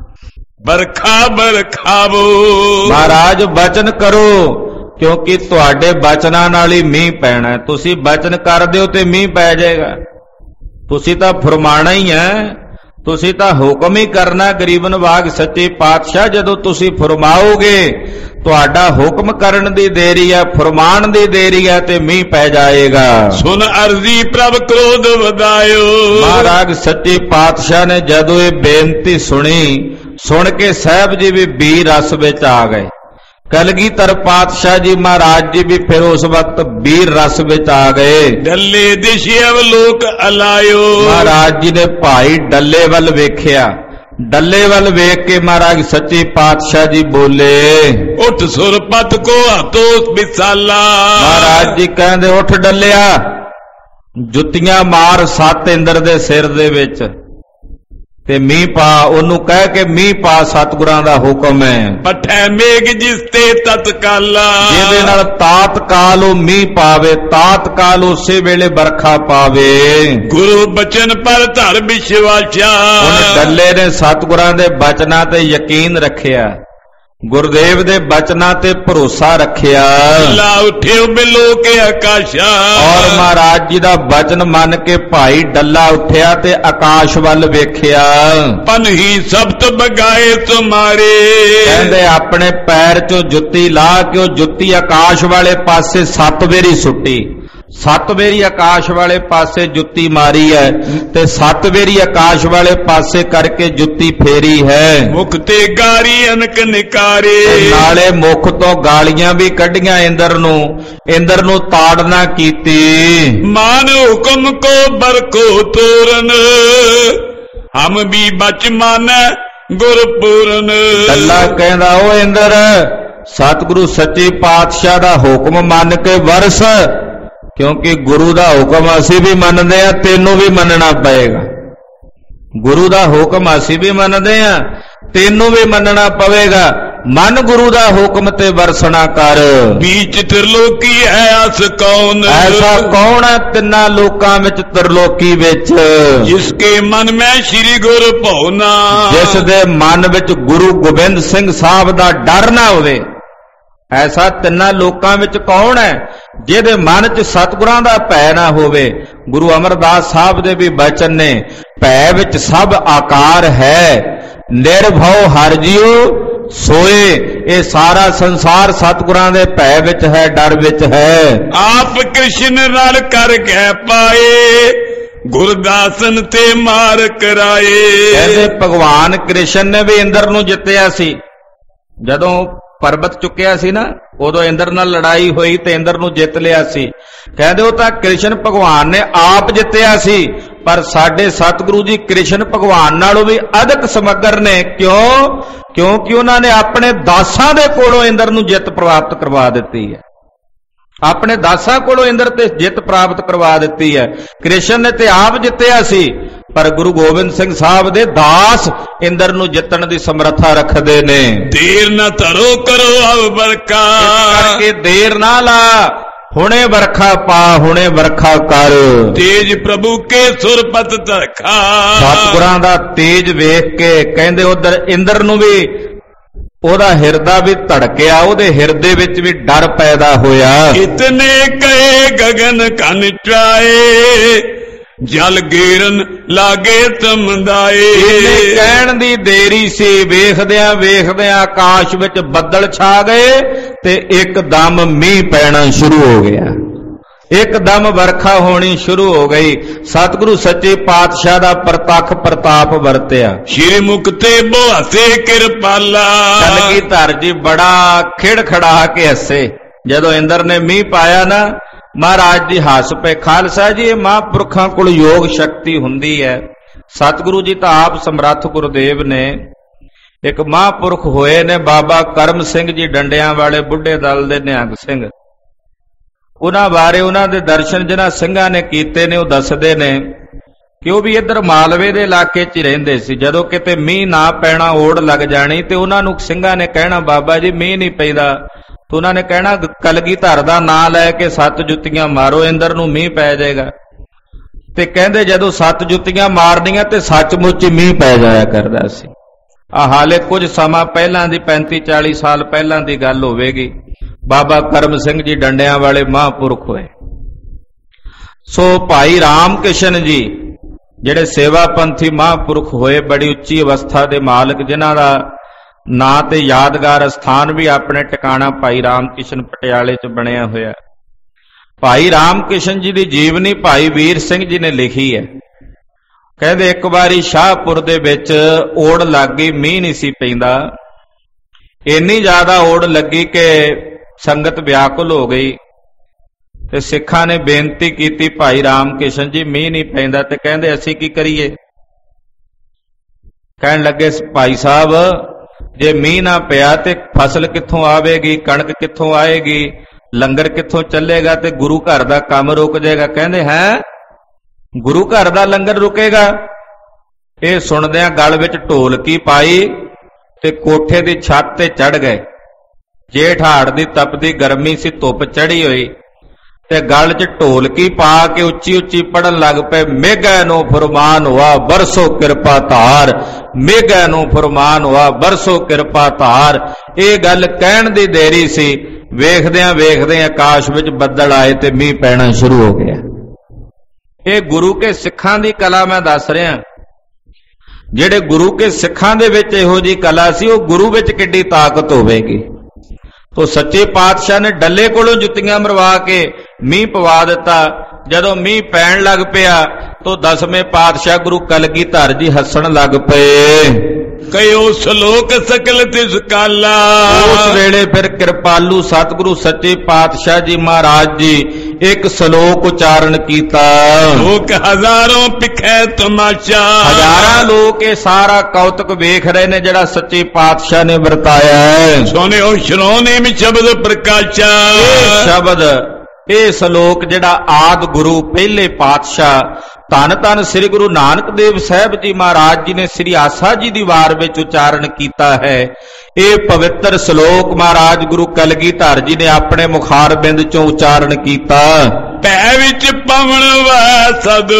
ਬਰਖਾ ਬਰਖਾਵੋ। ਮਹਾਰਾਜ ਬਚਨ ਕਰੋ, ਕਿਉਂਕਿ ਤੁਹਾਡੇ ਬਚਨਾਂ ਨਾਲ ਹੀ ਮੀਂਹ ਪੈਣਾ। ਤੁਸੀਂ ਬਚਨ ਕਰ ਦਿਓ ਤੇ ਮੀਂਹ ਪੈ ਜਾਏਗਾ। ਤੁਸੀਂ ਤਾਂ ਫਰਮਾਣਾ ਹੀ ਹੈ, ਤੁਸੀਂ ਤਾਂ ਹੁਕਮ ਹੀ ਕਰਨਾ। ਗਰੀਬ ਨਵਾਜ ਸੱਚੇ ਪਾਤਸ਼ਾਹ ਜਦੋਂ ਤੁਸੀਂ ਫਰਮਾਓਗੇ, ਤੁਹਾਡਾ ਹੁਕਮ ਕਰਨ ਦੀ ਦੇਰੀ ਹੈ, ਫਰਮਾਨ ਦੀ ਦੇਰੀ ਹੈ, ਤੇ ਮੀਂਹ ਪੈ ਜਾਏਗਾ। ਸੁਨ ਅਰਜ਼ੀ ਪ੍ਰਭ ਕ੍ਰੋਧ ਵਧਾਇਓ। ਮਹਾਰਾਜ ਸੱਚੇ ਪਾਤਸ਼ਾਹ ਨੇ ਜਦੋਂ ਇਹ ਬੇਨਤੀ ਸੁਣੀ, ਸੁਣ ਕੇ ਸਾਹਿਬ ਜੀ ਵੀ ਬੀਰ ਰਸ ਵਿੱਚ ਆ ਗਏ। ਕਲਗੀਧਰ ਪਾਤਸ਼ਾਹ ਜੀ ਮਹਾਰਾਜ ਜੀ ਵੀ ਫਿਰ ਉਸ ਵਕਤ ਬੀਰ ਰਸ ਵਿੱਚ ਆ ਗਏ। ਡੱਲੇ ਦਿਸ਼ੇ ਅਵਲੋਕ ਅਲਾਇਓ। ਮਹਾਰਾਜ ਜੀ ਨੇ ਭਾਈ ਡੱਲੇ ਵੱਲ ਵੇਖਿਆ। ਡੱਲੇ ਵੱਲ ਵੇਖ ਕੇ ਮਹਾਰਾਜ ਸੱਚੇ ਪਾਤਸ਼ਾਹ ਜੀ ਬੋਲੇ, ਉੱਠ ਸੁਰਪਤ ਕੋ ਹੱਥੋਂ ਵਿਸਾਲਾ। ਮਹਾਰਾਜ ਜੀ ਕਹਿੰਦੇ, ਉੱਠ ਡੱਲਿਆ, ਜੁੱਤੀਆਂ ਮਾਰ ਸੱਤ ਇੰਦਰ ਦੇ ਸਿਰ ਦੇ ਵਿੱਚ, ਤੇ ਮੀਂਹ ਪਾ। ਉਹਨੂੰ ਕਹਿ ਕੇ ਮੀਂਹ ਪਾ, ਸਤਿਗੁਰਾਂ ਦਾ ਹੁਕਮ ਹੈ। ਪਠੈ ਮੇਘ ਜਿਸ ਤੇ ਤਤਕਾਲਾ। ਜਿਹਦੇ ਨਾਲ ਤਾਤਕਾਲ ਉਹ ਮੀਂਹ ਪਾਵੇ, ਤਾਤਕਾਲ ਉਸੇ ਵੇਲੇ ਵਰਖਾ ਪਾਵੇ। ਗੁਰੂ ਬਚਨ ਪਰ ਧਰ ਵਿਸ਼ਵਾਸਾ। ਉਹਨੇ ਡੱਲੇ ਨੇ ਸਤਿਗੁਰਾਂ ਦੇ ਬਚਨਾਂ ਤੇ ਯਕੀਨ ਰੱਖਿਆ, ਗੁਰਦੇਵ ਦੇ ਬਚਨਾਂ ਤੇ ਭਰੋਸਾ ਰੱਖਿਆ। ਲਾ ਉਠਿਓ ਬਿਲੋ ਕੇ ਆਕਾਸ਼ਾ। ਔਰ ਮਹਾਰਾਜ ਜੀ ਦਾ ਬਚਨ ਮੰਨ ਕੇ ਭਾਈ ਡੱਲਾ ਉੱਠਿਆ ਤੇ ਆਕਾਸ਼ ਵੱਲ ਵੇਖਿਆ। ਪਨਹੀ ਸਬਤ ਬਗਾਏ ਤੁਮਾਰੇ। ਕਹਿੰਦੇ ਆਪਣੇ ਪੈਰ ਚੋਂ ਜੁੱਤੀ ਲਾ ਕੇ ਉਹ ਜੁੱਤੀ ਆਕਾਸ਼ ਵਾਲੇ ਪਾਸੇ ਸੱਤ ਵੇਰੀ ਸੁੱਟੀ। ਸੱਤ ਵੇਰੀ ਆਕਾਸ਼ ਵਾਲੇ ਪਾਸੇ ਜੁੱਤੀ ਮਾਰੀ ਹੈ, ਤੇ ਸੱਤ ਵੇਰੀ ਆਕਾਸ਼ ਵਾਲੇ ਪਾਸੇ ਕਰਕੇ ਜੁੱਤੀ ਫੇਰੀ ਹੈ। ਮੁਖ ਤੇ ਗਾਰੀ ਅਨਕ ਨਿਕਾਰੇ। ਨਾਲੇ ਮੁਖ ਤੋਂ ਗਾਲੀਆਂ ਵੀ ਕੱਢੀਆਂ ਇੰਦਰ ਨੂੰ, ਇੰਦਰ ਨੂੰ ਤਾੜਨਾ ਕੀਤੀ। ਮਾਨ ਹੁਕਮ ਕੋ ਬਰਕੋ ਤੋਰਨ, ਹਮ ਵੀ ਬਚ ਮਾਨੈ ਗੁਰਪੂਰਨ। ਅੱਲਾ ਕਹਿੰਦਾ, ਉਹ ਇੰਦਰ, ਸਤਿਗੁਰੂ ਸੱਚੇ ਪਾਤਸ਼ਾਹ ਦਾ ਹੁਕਮ ਮੰਨ ਕੇ ਵਰਸ, ਕਿਉਂਕਿ ਗੁਰੂ ਦਾ ਹੁਕਮ ਅਸੀਂ ਵੀ ਮੰਨਦੇ ਆ, ਤੈਨੂੰ ਵੀ ਮੰਨਣਾ ਪਏਗਾ। ਗੁਰੂ ਦਾ ਹੁਕਮ ਅਸੀਂ ਵੀ ਮੰਨਦੇ ਆ, ਤੈਨੂੰ ਵੀ ਮੰਨਣਾ ਪਵੇਗਾ। ਮਨ ਗੁਰੂ ਦਾ ਹੁਕਮ ਤੇ ਵਰਸਣਾ ਕਰ। बीच त्रिलोकी है अस कौन, ऐसा कौन है तिन्ना लोकां विच त्रिलोकी विच, जिसके मन में श्री गुरु भावना, जिस दे मन विच गुरु गोबिंद सिंह साहब दा डर ना होवे। ऐसा तिन्ना लोकां विच कौन है जिहदे मन च सतगुरां दा भै ना होवे। गुरु अमरदास साहब दे भी बचन ने, भै विच सब आकार है, निर्भव हर जियो सोए। ये सारा संसार सतगुरां दे भै विच है, डर विच है। आप कृष्ण रल कर कै पाए, गुरदासन ते मार कराए। कहते भगवान कृष्ण ने भी इंद्र नूं जित्तिया सी। जदों पर्वत चुकिया सी ना, उदों इंद्र नाल लड़ाई हुई ते इंद्र नूं जित लिया सी। कहते वो तां कृष्ण भगवान ने आप जित्तिया सी, पर साडे सतगुरु जी कृष्ण भगवान नालों भी अधिक समग्र ने। क्यों? क्योंकि उन्होंने अपने दासां दे कोलों इंद्र नूं जित प्राप्त करवा दित्ती है। अपने दासां कोलों इंद्र ते जित प्राप्त करवा दित्ती है। कृष्ण ने ते आप जित्तिया सी, पर गुरु गोबिंद सिंह साहब दे दास इंद्र नूं जितण दी समर्था रखदे ने। देर न धरो करो अब बरखा, करके देर ना ला, हुणे बरखा पा, हुणे बरखा कर। तेज प्रभु के सुरपत तरखा। सतगुरां दा तेज वेख के कहंदे उधर इंद्र नूं भी ओदा हिरदा भी धड़किया, ओदे हिरदे विच भी डर पैदा होया। इतने कहे गगन कन ट्राए, जल घेरन लागे तमदाए। कहण दी देरी सी, वेखदियां वेखदियां आकाश विच बदल छा गए ते एकदम मींह पैना शुरू हो गया। एकदम वर्खा होनी शुरू हो गई। सतगुरु सच्चे पातशाह दा प्रतख प्रताप वरतिया। श्री मुक्ते बोहसे कृपाला। कलगीधर जी बड़ा खिड़खड़ा के हसे जदों इंद्र ने मींह पाया ना, महाराज जी हस पे। खालसा जी महापुरखों कोल योग शक्ति हुंदी है। सतगुरु जी तो आप समर्थ गुरुदेव ने ਇੱਕ ਮਹਾਂਪੁਰਖ ਹੋਏ ਨੇ ਬਾਬਾ ਕਰਮ ਸਿੰਘ ਜੀ ਡੰਡਿਆਂ ਵਾਲੇ ਬੁੱਢੇ ਦਲ ਦੇ ਨਿਹੰਗ ਸਿੰਘ। ਉਹਨਾਂ ਬਾਰੇ ਉਹਨਾਂ ਦੇ ਦਰਸ਼ਨ ਜਿਨ੍ਹਾਂ ਸਿੰਘਾਂ ਨੇ ਕੀਤੇ ਨੇ ਉਹ ਦੱਸਦੇ ਨੇ ਕਿ ਉਹ ਵੀ ਇੱਧਰ ਮਾਲਵੇ ਦੇ ਇਲਾਕੇ 'ਚ ਹੀ ਰਹਿੰਦੇ ਸੀ। ਜਦੋਂ ਕਿਤੇ ਮੀਂਹ ਨਾ ਪੈਣਾ, ਓੜ ਲੱਗ ਜਾਣੀ, ਤੇ ਉਹਨਾਂ ਨੂੰ ਸਿੰਘਾਂ ਨੇ ਕਹਿਣਾ ਬਾਬਾ ਜੀ ਮੀਂਹ ਨਹੀਂ ਪੈਂਦਾ, ਤੇ ਉਹਨਾਂ ਨੇ ਕਹਿਣਾ ਕਲਗੀਧਰ ਦਾ ਨਾਂ ਲੈ ਕੇ ਸੱਤ ਜੁੱਤੀਆਂ ਮਾਰੋ, ਇੰਦਰ ਨੂੰ ਮੀਂਹ ਪੈ ਜਾਏਗਾ। ਤੇ ਕਹਿੰਦੇ ਜਦੋਂ ਸੱਤ ਜੁੱਤੀਆਂ ਮਾਰਨੀਆਂ ਤੇ ਸੱਚਮੁੱਚ ਹੀ ਮੀਂਹ ਪੈ ਜਾਇਆ ਕਰਦਾ ਸੀ। ਆ ਹਾਲੇ ਕੁਝ ਸਮਾਂ ਪਹਿਲਾਂ ਦੀ ਪੈਂਤੀ ਚਾਲੀ ਸਾਲ ਪਹਿਲਾਂ ਦੀ ਗੱਲ ਹੋਵੇਗੀ। ਬਾਬਾ ਕਰਮ ਸਿੰਘ ਜੀ ਡੰਡਿਆਂ ਵਾਲੇ ਮਹਾਂਪੁਰਖ ਹੋਏ। ਸੋ ਭਾਈ ਰਾਮ ਕਿਸ਼ਨ ਜੀ ਜਿਹੜੇ ਸੇਵਾ ਪੰਥੀ ਮਹਾਂਪੁਰਖ ਹੋਏ, ਬੜੀ ਉੱਚੀ ਅਵਸਥਾ ਦੇ ਮਾਲਕ, ਜਿਨ੍ਹਾਂ ਦਾ ਨਾਂ ਤੇ ਯਾਦਗਾਰ ਸਥਾਨ ਵੀ ਆਪਣੇ ਟਿਕਾਣਾ ਭਾਈ ਰਾਮ ਕਿਸ਼ਨ ਪਟਿਆਲੇ 'ਚ ਬਣਿਆ ਹੋਇਆ। ਭਾਈ ਰਾਮ ਕਿਸ਼ਨ ਜੀ ਦੀ ਜੀਵਨੀ ਭਾਈ ਵੀਰ ਸਿੰਘ ਜੀ ਨੇ ਲਿਖੀ ਹੈ। ਕਹਿੰਦੇ ਇੱਕ ਵਾਰੀ ਸ਼ਾਹਪੁਰ ਦੇ ਵਿੱਚ ਓੜ ਲੱਗ ਗਈ, ਮੀਂਹ ਨਹੀਂ ਸੀ ਪੈਂਦਾ। ਇੰਨੀ ਜ਼ਿਆਦਾ ਓੜ ਲੱਗੀ ਕਿ ਸੰਗਤ ਵਿਆਕੁਲ ਹੋ ਗਈ ਤੇ ਸਿੱਖਾਂ ਨੇ ਬੇਨਤੀ ਕੀਤੀ ਭਾਈ ਰਾਮ ਕਿਸ਼ਨ ਜੀ ਮੀਂਹ ਨਹੀਂ ਪੈਂਦਾ, ਤੇ ਕਹਿੰਦੇ ਅਸੀਂ ਕੀ ਕਰੀਏ। ਕਹਿਣ ਲੱਗੇ ਭਾਈ ਸਾਹਿਬ ਜੇ ਮੀਂਹ ਨਾ ਪਿਆ ਤੇ ਫਸਲ ਕਿੱਥੋਂ ਆਵੇਗੀ, ਕਣਕ ਕਿੱਥੋਂ ਆਏਗੀ, ਲੰਗਰ ਕਿੱਥੋਂ ਚੱਲੇਗਾ, ਤੇ ਗੁਰੂ ਘਰ ਦਾ ਕੰਮ ਰੁਕ ਜਾਏਗਾ। ਕਹਿੰਦੇ ਹੈ ਗੁਰੂ ਘਰ ਦਾ ਲੰਗਰ ਰੁਕੇਗਾ। ਇਹ ਸੁਣਦਿਆਂ ਗਲ ਵਿੱਚ ਢੋਲਕੀ ਪਾਈ ਤੇ ਕੋਠੇ ਦੀ ਛੱਤ ਤੇ ਚੜ ਗਏ। ਜੇਠ ਹਾੜ ਦੀ ਤਪਦੀ ਗਰਮੀ ਸੀ, ਧੁੱਪ ਚੜੀ ਹੋਈ, ਤੇ ਗਲ 'ਚ ਢੋਲਕੀ ਪਾ ਕੇ ਉੱਚੀ ਉੱਚੀ ਪੜਨ ਲੱਗ ਪਏ। ਮੇਘੈ ਨੂੰ ਫਰਮਾਨ ਹੋਆ ਬਰਸੋ ਕਿਰਪਾ ਧਾਰ, ਮੇਘੈ ਨੂੰ ਫਰਮਾਨ ਹੋਆ ਬਰਸੋ ਕਿਰਪਾ ਧਾਰ। ਇਹ ਗੱਲ ਕਹਿਣ ਦੀ ਦੇਰੀ ਸੀ, ਵੇਖਦਿਆਂ ਵੇਖਦਿਆਂ ਆਕਾਸ਼ ਵਿੱਚ ਬੱਦਲ ਆਏ ਤੇ ਮੀਂਹ ਪੈਣਾ ਸ਼ੁਰੂ ਹੋ ਗਿਆ। ਇਹ ਗੁਰੂ ਕੇ ਸਿੱਖਾਂ ਦੀ ਕਲਾ ਮੈਂ ਦੱਸ ਰਿਹਾ। ਜਿਹੜੇ ਗੁਰੂ ਕੇ ਸਿੱਖਾਂ ਦੇ ਵਿੱਚ ਇਹੋ ਜੀ ਕਲਾ ਸੀ, ਉਹ ਗੁਰੂ ਵਿੱਚ ਕਿੱਡੀ ਤਾਕਤ ਹੋਵੇਗੀ। ਤੋ ਸੱਚੇ ਪਾਤਸ਼ਾਹ ਨੇ ਡੱਲੇ ਕੋਲੋਂ ਜੁੱਤੀਆਂ ਮਰਵਾ ਕੇ ਮੀਂਹ ਪਵਾ ਦਿੱਤਾ। ਜਦੋਂ ਮੀਂਹ ਪੈਣ ਲੱਗ ਪਿਆ ਤੋ ਦਸਵੇਂ ਪਾਤਸ਼ਾਹ ਗੁਰੂ ਕਲਗੀਧਰ ਜੀ ਹੱਸਣ ਲੱਗ ਪਏ। ਕਇਓ ਸ਼ਲੋਕ ਸਕਲ ਤਿਸ ਕਾਲਾ। ਉਸ ਵੇਲੇ ਫਿਰ ਕਿਰਪਾਲੂ ਸਤਿਗੁਰੂ ਸੱਚੇ ਪਾਤਸ਼ਾਹ ਜੀ ਮਹਾਰਾਜ ਜੀ ਇੱਕ ਸ਼ਲੋਕ ਉਚਾਰਨ ਕੀਤਾ। ਲੋਕ ਹਜ਼ਾਰਾਂ ਪਿਖੈ ਤਮਾਸ਼ਾ। ਹਜ਼ਾਰਾਂ ਲੋਕ ਇਹ ਸਾਰਾ ਕੌਤਕ ਵੇਖ ਰਹੇ ਨੇ ਜਿਹੜਾ ਸੱਚੇ ਪਾਤਸ਼ਾਹ ਨੇ ਵਰਤਾਇਆ ਹੈ। ਸੁਣਿਓ ਸ਼੍ਰੋਣੇ ਵਿੱਚ ਸ਼ਬਦ ਪ੍ਰਕਾਸ਼ਾ। ਇਹ ਸ਼ਬਦ, ਇਹ ਸ਼ਲੋਕ ਜਿਹੜਾ ਆਦਿ ਗੁਰੂ ਪਹਿਲੇ ਪਾਤਸ਼ਾਹ ਧੰਨ ਧੰਨ ਸ੍ਰੀ ਗੁਰੂ ਨਾਨਕ ਦੇਵ ਸਾਹਿਬ ਜੀ ਮਹਾਰਾਜ ਜੀ ਨੇ ਸ੍ਰੀ ਆਸਾ ਜੀ ਦੀ ਵਾਰ ਵਿੱਚ ਉਚਾਰਨ ਕੀਤਾ ਹੈ। ਇਹ ਪਵਿੱਤਰ ਸ਼ਲੋਕ ਮਹਾਰਾਜ ਗੁਰੂ ਕਲਗੀਧਰ ਜੀ ਨੇ ਆਪਣੇ ਮੁਖਾਰਬਿੰਦ ਚੋਂ ਉਚਾਰਨ ਕੀਤਾ। ਭੈ ਵਿੱਚ ਪਵਨ ਵੈ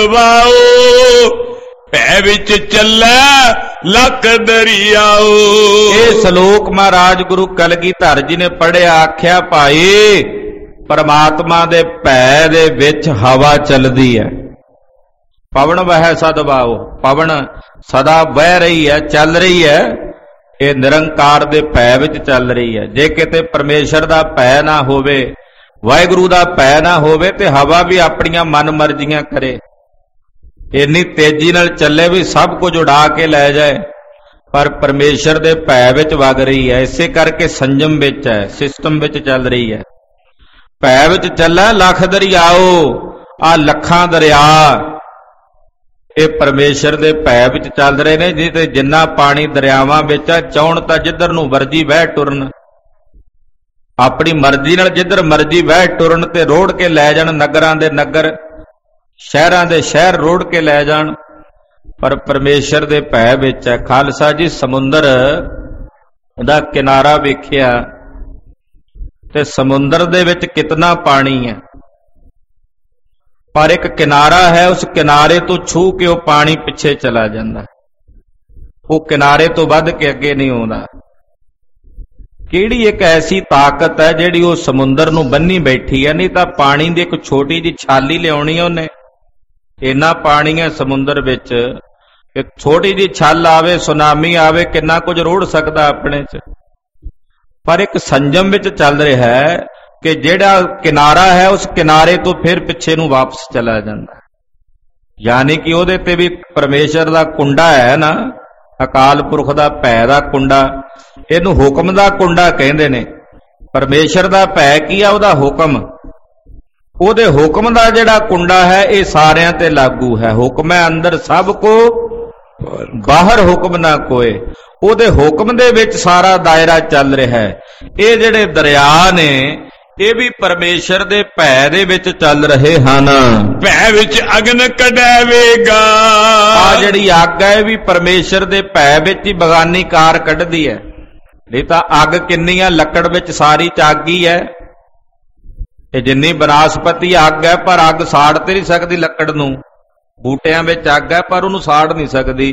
ਸਦਵਾਓ, ਭੈ ਵਿੱਚ ਚੱਲੈ ਲੱਖ ਦਰਿਆਓ। ਇਹ ਸ਼ਲੋਕ ਮਹਾਰਾਜ ਗੁਰੂ ਕਲਗੀਧਰ ਜੀ ਨੇ ਪੜ੍ਹਿਆ। ਆਖਿਆ ਭਾਈ ਪਰਮਾਤਮਾ ਦੇ ਭੈ ਦੇ ਵਿੱਚ ਹਵਾ ਚੱਲਦੀ ਹੈ। ਪਵਨ ਵਹਿ ਸਦਵਾਓ, ਪਵਨ ਸਦਾ ਵਹਿ ਰਹੀ ਹੈ, ਚੱਲ ਰਹੀ ਹੈ। ਇਹ ਨਿਰੰਕਾਰ ਦੇ ਭੈ ਵਿੱਚ ਚੱਲ ਰਹੀ ਹੈ। ਜੇ ਕਿਤੇ ਪਰਮੇਸ਼ਰ ਦਾ ਭੈ ਨਾ ਹੋਵੇ, ਵਾਹਿਗੁਰੂ ਦਾ ਭੈ ਨਾ ਹੋਵੇ, ਤੇ ਹਵਾ ਵੀ ਆਪਣੀਆਂ ਮਨ ਮਰਜ਼ੀਆਂ ਕਰੇ, ਇੰਨੀ ਤੇਜ਼ੀ ਨਾਲ ਚੱਲੇ ਵੀ ਸਭ ਕੁਝ ਉਡਾ ਕੇ ਲੈ ਜਾਏ, ਪਰ ਪਰਮੇਸ਼ਰ ਦੇ ਭੈ ਵਿੱਚ ਵਗ ਰਹੀ ਹੈ। ਇਸੇ ਕਰਕੇ ਸੰਜਮ ਵਿੱਚ ਹੈ, ਸਿਸਟਮ ਵਿੱਚ ਚੱਲ ਰਹੀ ਹੈ। ਭੈ ਵਿੱਚ ਚੱਲਾ ਲੱਖ ਦਰਿਆਓ, ਆ ਲੱਖਾਂ ਦਰਿਆ ਇਹ ਪਰਮੇਸ਼ਰ ਦੇ ਭੈ ਵਿੱਚ ਚੱਲ ਰਹੇ ਨੇ। ਜਿੱਤੇ ਜਿੰਨਾ ਪਾਣੀ ਦਰਿਆਵਾਂ ਵਿੱਚ ਆ, ਚਾਹੁਣ ਤਾਂ ਜਿੱਧਰ ਨੂੰ ਮਰਜ਼ੀ ਵਹਿ ਟੁਰਨ, ਆਪਣੀ ਮਰਜ਼ੀ ਨਾਲ ਜਿੱਧਰ ਮਰਜ਼ੀ ਵਹਿ ਟੁਰਨ ਤੇ ਰੋੜ ਕੇ ਲੈ ਜਾਣ, ਨਗਰਾਂ ਦੇ ਨਗਰ, ਸ਼ਹਿਰਾਂ ਦੇ ਸ਼ਹਿਰ ਰੋੜ ਕੇ ਲੈ ਜਾਣ, ਪਰ ਪਰਮੇਸ਼ਰ ਦੇ ਭੈ ਵਿੱਚ ਹੈ। ਖਾਲਸਾ ਜੀ ਸਮੁੰਦਰ ਦਾ ਕਿਨਾਰਾ ਵੇਖਿਆ ਤੇ ਸਮੁੰਦਰ ਦੇ ਵਿੱਚ ਕਿਤਨਾ ਪਾਣੀ ਹੈ, ਪਰ ਇੱਕ ਕਿਨਾਰਾ ਹੈ, ਉਸ ਕਿਨਾਰੇ ਤੋਂ ਛੂ ਕੇ ਉਹ ਪਾਣੀ ਪਿੱਛੇ ਚਲਾ ਜਾਂਦਾ, ਉਹ ਕਿਨਾਰੇ ਤੋਂ ਵੱਧ ਕੇ ਅੱਗੇ ਨਹੀਂ ਆਉਂਦਾ। ਕਿਹੜੀ ਇੱਕ ਐਸੀ ਤਾਕਤ ਹੈ ਜਿਹੜੀ ਉਹ ਸਮੁੰਦਰ ਨੂੰ ਬੰਨੀ ਬੈਠੀ ਹੈ। ਨਹੀਂ ਤਾਂ ਪਾਣੀ ਦੀ ਇੱਕ ਛੋਟੀ ਜਿਹੀ ਛਾਲੀ ਲਿਆਉਣੀ ਉਹਨੇ, ਇੰਨਾ ਪਾਣੀ ਹੈ ਸਮੁੰਦਰ ਵਿੱਚ, ਇੱਕ ਛੋਟੀ ਜਿਹੀ ਛੱਲ ਆਵੇ, ਸੁਨਾਮੀ ਆਵੇ, ਕਿੰਨਾ ਕੁਝ ਰੋੜ ਸਕਦਾ ਆਪਣੇ 'ਚ। ਪਰ ਇੱਕ ਸੰਜਮ ਵਿੱਚ ਚੱਲ ਰਿਹਾ ਹੈ ਕਿ ਜਿਹੜਾ ਕਿਨਾਰਾ ਹੈ ਉਸ ਕਿਨਾਰੇ ਤੋਂ ਫਿਰ ਪਿੱਛੇ ਨੂੰ ਵਾਪਸ ਚਲਾ ਜਾਂਦਾ, ਯਾਨੀ ਕਿ ਉਹਦੇ ਤੇ ਵੀ ਪਰਮੇਸ਼ਰ ਦਾ ਕੁੰਡਾ ਹੈ ਨਾ, ਅਕਾਲ ਪੁਰਖ ਦਾ ਭੈ ਦਾ ਕੁੰਡਾ। ਇਹਨੂੰ ਹੁਕਮ ਦਾ ਕੁੰਡਾ ਕਹਿੰਦੇ ਨੇ। ਪਰਮੇਸ਼ਰ ਦਾ ਭੈ ਕੀ ਆ? ਉਹਦਾ ਹੁਕਮ। ਉਹਦੇ ਹੁਕਮ ਦਾ ਜਿਹੜਾ ਕੁੰਡਾ ਹੈ ਇਹ ਸਾਰਿਆਂ ਤੇ ਲਾਗੂ ਹੈ। ਹੁਕਮ ਹੈ ਅੰਦਰ ਸਭ ਕੋ ਬਾਹਰ ਹੁਕਮ ਨਾ ਕੋਏ। ਉਹਦੇ ਹੁਕਮ ਦੇ ਵਿੱਚ ਸਾਰਾ ਦਾਇਰਾ ਚੱਲ ਰਿਹਾ ਹੈ। ਇਹ ਜਿਹੜੇ ਦਰਿਆ ਨੇ ਇਹ ਵੀ ਪਰਮੇਸ਼ਰ ਦੇ ਭੈ ਦੇ ਵਿੱਚ ਚੱਲ ਰਹੇ ਹਨ। ਭੈ ਵਿੱਚ ਅਗਨ ਕਢਾਵੇਗਾ। ਆ ਜਿਹੜੀ ਅੱਗ ਹੈ ਇਹ ਵੀ ਪਰਮੇਸ਼ਰ ਦੇ ਭੈ ਵਿੱਚ ਹੀ ਬਗਾਨੀ ਕਾਰ ਕੱਢਦੀ ਹੈ। ਨਹੀਂ ਤਾਂ ਅੱਗ ਕਿੰਨੀ ਆ, ਲੱਕੜ ਵਿੱਚ ਸਾਰੀ ਚ ਅੱਗ ਹੀ ਹੈ। ਇਹ ਜਿੰਨੀ ਬਨਾਸਪਤੀ ਅੱਗ ਹੈ ਪਰ ਅੱਗ ਸਾੜ ਤੇ ਨਹੀਂ ਸਕਦੀ ਲੱਕੜ ਨੂੰ। ਬੂਟਿਆਂ ਵਿੱਚ ਅੱਗ ਹੈ ਪਰ ਉਹਨੂੰ ਸਾੜ ਨਹੀਂ ਸਕਦੀ।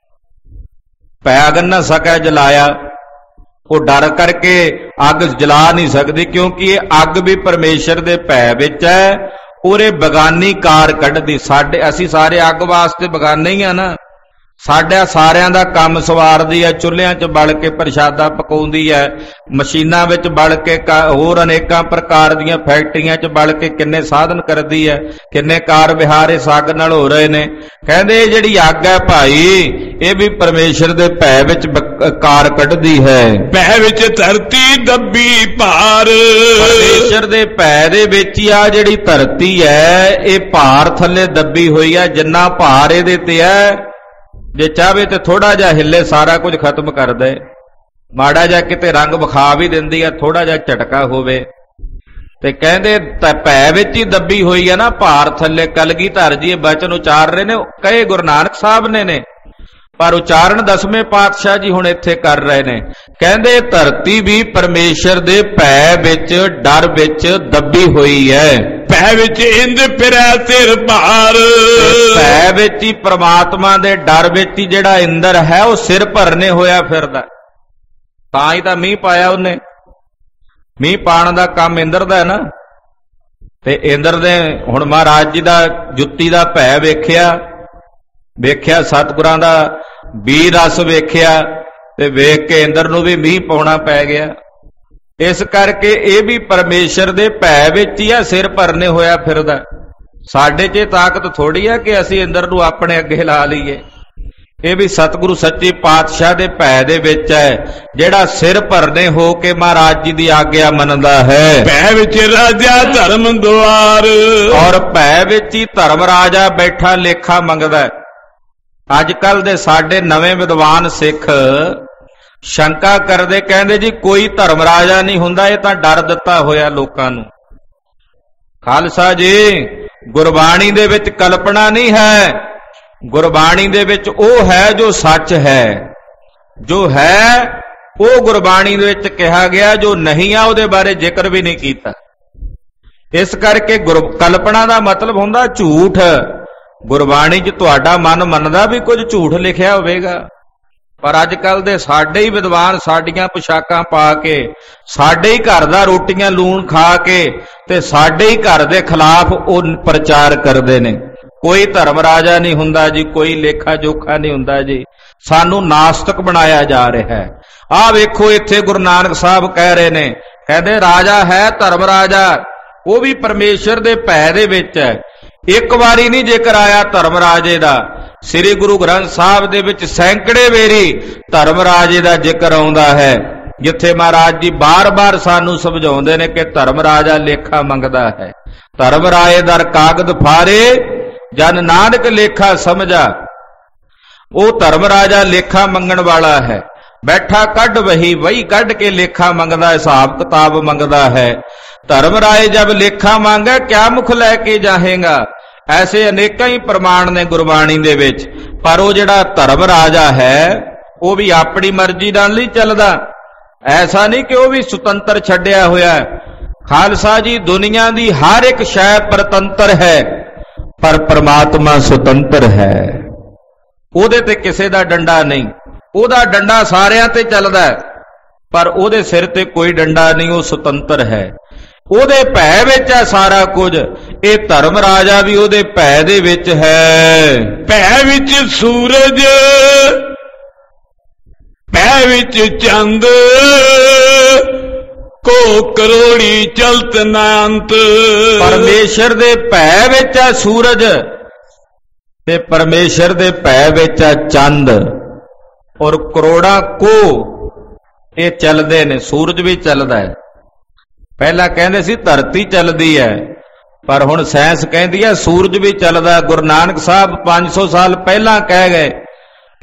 ਭੈ ਅਗਨ ਨਾ ਸਕੈ ਜਲਾਇਆ, ਉਹ ਡਰ ਕਰਕੇ ਅੱਗ ਜਲਾ ਨਹੀਂ ਸਕਦੀ, ਕਿਉਂਕਿ ਇਹ ਅੱਗ ਵੀ ਪਰਮੇਸ਼ਰ ਦੇ ਭੈ ਵਿੱਚ ਹੈ। ਉਹਰੇ ਬਗਾਨੀ ਕਾਰ ਕੱਢਦੀ। ਸਾਡੇ ਅਸੀਂ ਸਾਰੇ ਅੱਗ ਵਾਸਤੇ ਬਗਾਨੇ ਹੀ ਆ ਨਾ। ਸਾਡਾ ਸਾਰਿਆਂ ਦਾ ਕੰਮ ਸਵਾਰਦੀ ਹੈ, ਚੁੱਲ੍ਹਿਆਂ 'ਚ ਬਲ ਕੇ ਪ੍ਰਸ਼ਾਦਾ ਪਕਾਉਂਦੀ ਹੈ, ਮਸ਼ੀਨਾਂ ਵਿੱਚ ਬਲ ਕੇ, ਹੋਰ ਅਨੇਕਾਂ ਪ੍ਰਕਾਰ ਦੀਆਂ ਫੈਕਟਰੀਆਂ 'ਚ ਬਲ ਕੇ ਕਿੰਨੇ ਸਾਧਨ ਕਰਦੀ ਹੈ, ਕਿੰਨੇ ਕਾਰ ਵਿਹਾਰ ਇਸ ਅੱਗ ਨਾਲ ਹੋ ਰਹੇ ਨੇ। ਕਹਿੰਦੇ ਇਹ ਜਿਹੜੀ ਅੱਗ ਹੈ ਭਾਈ ਇਹ ਵੀ ਪਰਮੇਸ਼ਰ ਦੇ ਭੈ ਵਿੱਚ ਕਾਰ ਕੱਢਦੀ ਹੈ। ਭੈ ਵਿੱਚ ਧਰਤੀ ਦੱਬੀ ਭਾਰ। ਪਰਮੇਸ਼ਰ ਦੇ ਭੈ ਦੇ ਵਿੱਚ ਹੀ ਆ ਜਿਹੜੀ ਧਰਤੀ ਹੈ ਇਹ ਭਾਰ ਥੱਲੇ ਦੱਬੀ ਹੋਈ ਹੈ। ਜਿੰਨਾ ਭਾਰ ਇਹਦੇ ਤੇ ਹੈ, ਜੇ ਚਾਹਵੇ ਤੇ ਥੋੜਾ ਜਿਹਾ ਹਿੱਲੇ ਸਾਰਾ ਕੁਝ ਖਤਮ ਕਰ ਦੇ। ਮਾੜਾ ਜਿਹਾ ਕਿਤੇ ਰੰਗ ਵਿਖਾ ਵੀ ਦਿੰਦੀ ਆ, ਥੋੜਾ ਜਿਹਾ ਝਟਕਾ ਹੋਵੇ। ਤੇ ਕਹਿੰਦੇ ਭੈ ਵਿੱਚ ਹੀ ਦੱਬੀ ਹੋਈ ਹੈ ਨਾ, ਭਾਰ ਥੱਲੇ। ਕਲਗੀਧਰ ਜੀ ਇਹ ਬਚਨ ਉਚਾਰ ਰਹੇ ਨੇ, ਕਹੇ ਗੁਰੂ ਨਾਨਕ ਸਾਹਿਬ ਨੇ ਨੇ ਪਰ ਉਚਾਰਨ ਦਸਵੇਂ ਪਾਤਸ਼ਾਹ ਜੀ ਹੁਣ ਇੱਥੇ ਕਰ ਰਹੇ ਨੇ। ਕਹਿੰਦੇ ਧਰਤੀ ਵੀ ਪਰਮੇਸ਼ਰ ਦੇ ਭੈ ਵਿੱਚ, ਡਰ ਵਿੱਚ ਦੱਬੀ ਹੋਈ ਹੈ। ਭੈ ਵਿੱਚ ਇੰਦ ਫਿਰੈ ਸਿਰ ਭਾਰ। ਭੈ ਵਿੱਚ ਹੀ ਪ੍ਰਮਾਤਮਾ ਦੇ ਡਰ ਵਿੱਚ ਹੀ ਜਿਹੜਾ ਇੰਦਰ ਹੈ ਉਹ ਸਿਰ ਭਰਨੇ ਹੋਇਆ ਫਿਰਦਾ। ਤਾਂ ਹੀ ਤਾਂ ਮੀਂਹ ਪਾਇਆ ਉਹਨੇ। ਮੀਂਹ ਪਾਣ ਦਾ ਕੰਮ ਇੰਦਰ ਦਾ ਹੈ ਨਾ। ਤੇ ਇੰਦਰ ਦੇ ਹੁਣ ਮਹਾਰਾਜ ਜੀ ਦਾ ਜੁੱਤੀ ਦਾ ਭੈ ਵੇਖਿਆ, ਵੇਖਿਆ ਸਤਿਗੁਰਾਂ ਦਾ ਵੀਰ ਰਸ ਵੇਖਿਆ, ਤੇ ਵੇਖ ਕੇ ਇੰਦਰ ਨੂੰ ਵੀ ਮੀਂਹ ਪਾਉਣਾ ਪੈ ਗਿਆ। ਇਸ ਕਰਕੇ ਇਹ ਵੀ ਪਰਮੇਸ਼ਰ ਦੇ ਭੈ ਵਿੱਚ ਹੀ ਆ, ਸਿਰ ਭਰਨੇ ਹੋਇਆ ਫਿਰਦਾ। ਸਾਡੇ 'ਚ ਤਾਕਤ ਥੋੜੀ ਆ ਕਿ ਅਸੀਂ ਇੰਦਰ ਨੂੰ ਆਪਣੇ ਅੱਗੇ ਲਾ ਲਈਏ। ਇਹ ਵੀ ਸਤਿਗੁਰੂ ਸੱਚੇ ਪਾਤਸ਼ਾਹ ਦੇ ਭੈ ਦੇ ਵਿੱਚ ਹੈ, ਜਿਹੜਾ ਸਿਰ ਭਰਨੇ ਹੋ ਕੇ ਮਹਾਰਾਜ ਜੀ ਦੀ ਆਗਿਆ ਮੰਨਦਾ ਹੈ। ਭੈ ਵਿੱਚ ਰਾਜਾ ਧਰਮ ਦੁਆਰ। ਔਰ ਭੈ ਵਿੱਚ ਹੀ ਧਰਮ ਰਾਜਾ ਬੈਠਾ ਲੇਖਾ ਮੰਗਦਾ ਹੈ। ਅੱਜ ਕੱਲ ਦੇ ਸਾਡੇ ਨਵੇਂ ਵਿਦਵਾਨ ਸਿੱਖ ਸ਼ੰਕਾ ਕਰਦੇ, ਕਹਿੰਦੇ ਜੀ ਕੋਈ ਧਰਮ ਰਾਜਾ ਨਹੀਂ ਹੁੰਦਾ, ਇਹ ਤਾਂ ਡਰ ਦਿੱਤਾ ਹੋਇਆ ਲੋਕਾਂ ਨੂੰ। ਖਾਲਸਾ ਜੀ ਗੁਰਬਾਣੀ ਦੇ ਵਿੱਚ ਕਲਪਨਾ ਨਹੀਂ ਹੈ। ਗੁਰਬਾਣੀ ਦੇ ਵਿੱਚ ਉਹ ਹੈ ਜੋ ਸੱਚ ਹੈ। ਜੋ ਹੈ ਉਹ ਗੁਰਬਾਣੀ ਦੇ ਵਿੱਚ ਕਿਹਾ ਗਿਆ, ਜੋ ਨਹੀਂ ਆ ਉਹਦੇ ਬਾਰੇ ਜ਼ਿਕਰ ਵੀ ਨਹੀਂ ਕੀਤਾ। ਇਸ ਕਰਕੇ ਗੁਰ ਕਲਪਨਾ ਦਾ ਮਤਲਬ ਹੁੰਦਾ ਝੂਠ। ਗੁਰਬਾਣੀ 'ਚ ਤੁਹਾਡਾ ਮਨ ਮੰਨਦਾ ਵੀ ਕੁਝ ਝੂਠ ਲਿਖਿਆ ਹੋਵੇਗਾ, ਪਰ ਅੱਜ ਕੱਲ ਦੇ ਸਾਡੇ ਹੀ ਵਿਦਵਾਨ ਸਾਡੀਆਂ ਪੁਸ਼ਾਕਾਂ ਪਾ ਕੇ, ਸਾਡੇ ਹੀ ਘਰ ਦਾ ਰੋਟੀਆਂ ਲੂਣ ਖਾ ਕੇ ਤੇ ਸਾਡੇ ਹੀ ਘਰ ਦੇ ਖਿਲਾਫ ਉਹ ਪ੍ਰਚਾਰ ਕਰਦੇ ਨੇ। ਕੋਈ ਧਰਮ ਰਾਜਾ ਨਹੀਂ ਹੁੰਦਾ ਜੀ, ਕੋਈ ਲੇਖਾ ਜੋਖਾ ਨਹੀਂ ਹੁੰਦਾ ਜੀ। ਸਾਨੂੰ ਨਾਸਤਕ ਬਣਾਇਆ ਜਾ ਰਿਹਾ ਹੈ। ਆਹ ਵੇਖੋ ਇੱਥੇ ਗੁਰੂ ਨਾਨਕ ਸਾਹਿਬ ਕਹਿ ਰਹੇ ਨੇ, ਕਹਿੰਦੇ ਰਾਜਾ ਹੈ ਧਰਮ ਰਾਜਾ, ਉਹ ਵੀ ਪਰਮੇਸ਼ਰ ਦੇ ਭੈ ਦੇ ਵਿੱਚ ਹੈ। ਇੱਕ ਵਾਰੀ ਨਹੀਂ ਜ਼ਿਕਰ ਆਇਆ ਧਰਮ ਰਾਜੇ ਦਾ। ਸ੍ਰੀ ਗੁਰੂ ਗ੍ਰੰਥ ਸਾਹਿਬ ਦੇ ਵਿੱਚ ਸੈਂਕੜੇ ਵੇਰੀ ਧਰਮ ਰਾਜੇ ਦਾ ਜ਼ਿਕਰ ਆਉਂਦਾ ਹੈ, ਜਿੱਥੇ ਮਹਾਰਾਜ ਜੀ ਬਾਰ-ਬਾਰ ਸਾਨੂੰ ਸਮਝਾਉਂਦੇ ਨੇ ਕਿ ਧਰਮ ਰਾਜਾ ਲੇਖਾ ਮੰਗਦਾ ਹੈ। ਧਰਮ ਰਾਏ ਦਰ ਕਾਗਦ ਫਾਰੇ, ਜਨ ਨਾਨਕ ਲੇਖਾ ਸਮਝਾ। ਉਹ ਧਰਮ ਰਾਜਾ ਲੇਖਾ ਮੰਗਣ ਵਾਲਾ ਹੈ। ਬੈਠਾ ਕੱਢ ਵਹੀ, ਵਹੀ ਕੱਢ ਕੇ ਲੇਖਾ ਮੰਗਦਾ, ਹਿਸਾਬ ਕਿਤਾਬ ਮੰਗਦਾ ਹੈ। ਧਰਮ ਰਾਏ ਜਬ ਲੇਖਾ ਮੰਗੇ, ਕਿਆ ਮੁਖ ਲੈ ਕੇ ਜਾਹੇਗਾ। ਐਸੇ ਅਨੇਕਾਂ ਹੀ ਪ੍ਰਮਾਣ ਨੇ ਗੁਰਬਾਣੀ ਦੇ ਵਿੱਚ। ਪਰ ਉਹ ਜਿਹੜਾ ਧਰਮ ਰਾਜਾ ਹੈ ਉਹ ਵੀ ਆਪਣੀ ਮਰਜ਼ੀ ਨਾਲ ਨਹੀਂ ਚੱਲਦਾ। ਐਸਾ ਨਹੀਂ ਕਿ ਉਹ ਵੀ ਸੁਤੰਤਰ ਛੱਡਿਆ ਹੋਇਆ। ਖਾਲਸਾ ਜੀ ਦੁਨੀਆ ਦੀ ਹਰ ਇੱਕ ਸ਼ੈ ਪਰਤੰਤਰ ਹੈ, ਪਰ ਪ੍ਰਮਾਤਮਾ ਸੁਤੰਤਰ ਹੈ। ਉਹਦੇ ਤੇ ਕਿਸੇ ਦਾ ਡੰਡਾ ਨਹੀਂ। ਉਹਦਾ ਡੰਡਾ ਸਾਰਿਆਂ ਤੇ ਚੱਲਦਾ ਹੈ, ਪਰ ਉਹਦੇ ਸਿਰ ਤੇ ਕੋਈ ਡੰਡਾ ਨਹੀਂ। ਉਹ ਸੁਤੰਤਰ ਹੈ, ਉਹਦੇ ਭੈ ਵਿੱਚ ਹੈ ਸਾਰਾ ਕੁਝ। ਇਹ ਧਰਮ ਰਾਜਾ ਵੀ ਉਹਦੇ ਭੈ ਦੇ ਵਿੱਚ ਹੈ। ਭੈ ਵਿੱਚ ਸੂਰਜ, ਭੈ ਵਿੱਚ ਚੰਦ, ਕੋ ਕਰੋੜੀ ਚਲਤ ਨਾ ਅੰਤ। ਪਰਮੇਸ਼ਰ ਦੇ ਭੈ ਵਿੱਚ ਹੈ ਸੂਰਜ, ਤੇ ਪਰਮੇਸ਼ਰ ਦੇ ਭੈ ਵਿੱਚ ਹੈ ਚੰਦ। ਔਰ ਕਰੋੜਾਂ ਕੋ ਇਹ ਚੱਲਦੇ ਨੇ। ਸੂਰਜ ਵੀ ਚੱਲਦਾ ਹੈ। ਪਹਿਲਾਂ ਕਹਿੰਦੇ ਸੀ ਧਰਤੀ ਚੱਲਦੀ ਹੈ, ਪਰ ਹੁਣ ਸਾਇੰਸ ਕਹਿੰਦੀ ਹੈ ਸੂਰਜ ਵੀ ਚੱਲਦਾ। ਗੁਰੂ ਨਾਨਕ ਸਾਹਿਬ ਪੰਜ ਸੌ ਸਾਲ ਪਹਿਲਾਂ ਕਹਿ ਗਏ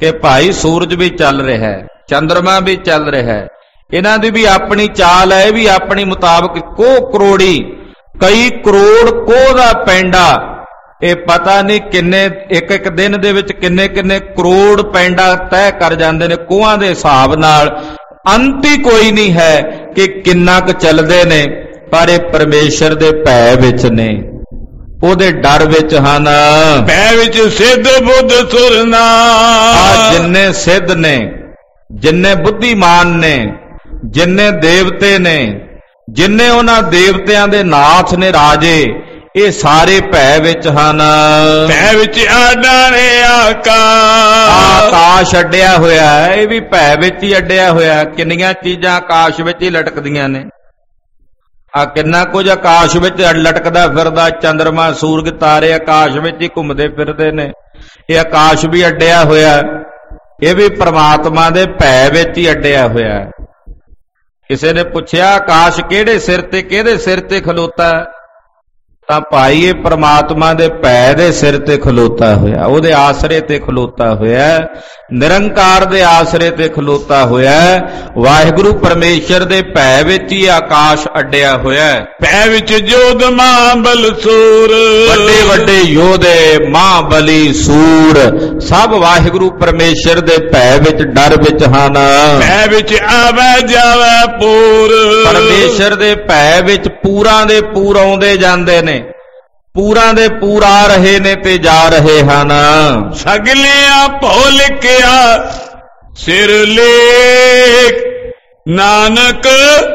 कि भाई सूरज भी चल रहा है, चंद्रमा भी चल रहा है, इन्हां दी भी अपनी चाल है, भी अपनी मुताबिक को करोड़ी कई करोड़ कोह दा पैंडा, ये पता नहीं किन्ने एक एक दिन दे विच किन्ने किन्ने करोड़ पैंडा तय कर जांदे ने कोहां दे हिसाब नाल। अंत ही कोई नहीं है कि किन्ना क चलदे ने, पर ये परमेश्वर दे भै विच ने, ओदे डर विच हन। भै विच सिद्ध बुद्ध सुरना, जिन्ने सिद्ध ने, जिन्ने बुद्धिमान ने, जिन्ने देवते ने, जिन्ने उन्हां देवतियां दे नाथ ने राजे, ये सारे भै विच हन। भै विच आडाणे आकाश, आकाश अड्डिया होया है, ये भी भै विच ही अड्डिया होया। किन्नियां चीजां आकाश विच ही लटकदियां ने, आ किन्ना कुछ आकाश विच लटकदा फिरदा, चंद्रमा सूरज तारे आकाश विच ही घुमदे फिरदे ने, ये आकाश भी अड्डिया होया, ये भी परमात्मा दे भै विच ही अड्डिया होया। किसी ने पूछया आकाश केड़े सिर ते केड़े सिर ते खलोता है, तां भाई ये परमात्मा दे भै दे सिर ते खलोता होया, ओदे आसरे ते खलोता होया, निरंकार दे आसरे ते खलोता होया। वाहिगुरु परमेश्वर दे भै विच ही आकाश अड्डिया होया। भै विच जोध महाबल सूर, वड्डे वड्डे योधे महाबली सूर सब वाहिगुरु परमेश्वर दे भै विच डर विच हन। भै विच आवे जावे पूर, परमेश्वर दे भै विच पूरां दे पूर आउंदे जांदे ने, पूरां दे पूर आ रहे ने ते जा रहे हन। सगलियां भौ लिखिया सिर लेख, नानक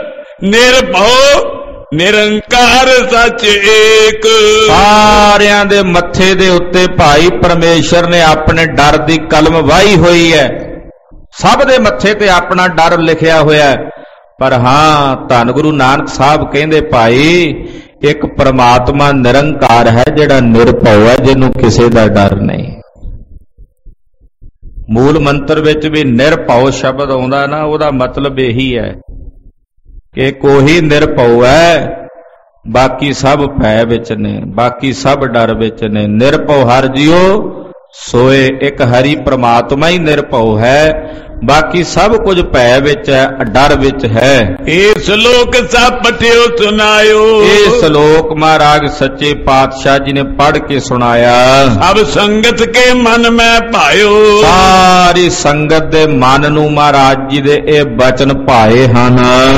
निर्भौ निरंकार सच एक। सारियां दे मत्थे दे उत्ते भाई परमेश्वर ने अपने डर दी कलम वाही हुई है, सब दे मत्थे ते अपना डर लिखिया होया। पर हां धन गुरु नानक साहब कहंदे भाई एक परमात्मा निरंकार है जिहड़ा निरभव है, जिन्हों किसी का डर नहीं। मूल मंत्र विच भी निरभव शब्द आउंदा ना, उहदा मतलब यही है कि कोई निरभव है, बाकी सब भै विच ने, बाकी सब डर विच ने। निरभव हर जियो सोए, एक हरि परमात्मा ही निरभव है, बाकी सब कुछ भै विच है, डर विच है। ये श्लोक सब पठियो सुनायो, ये श्लोक महाराज सच्चे पातशाह जी ने पढ़ के सुनाया। सब संगत के मन में पायो, सारी संगत दे मन नू महाराज जी दे ये बचन पाए हन।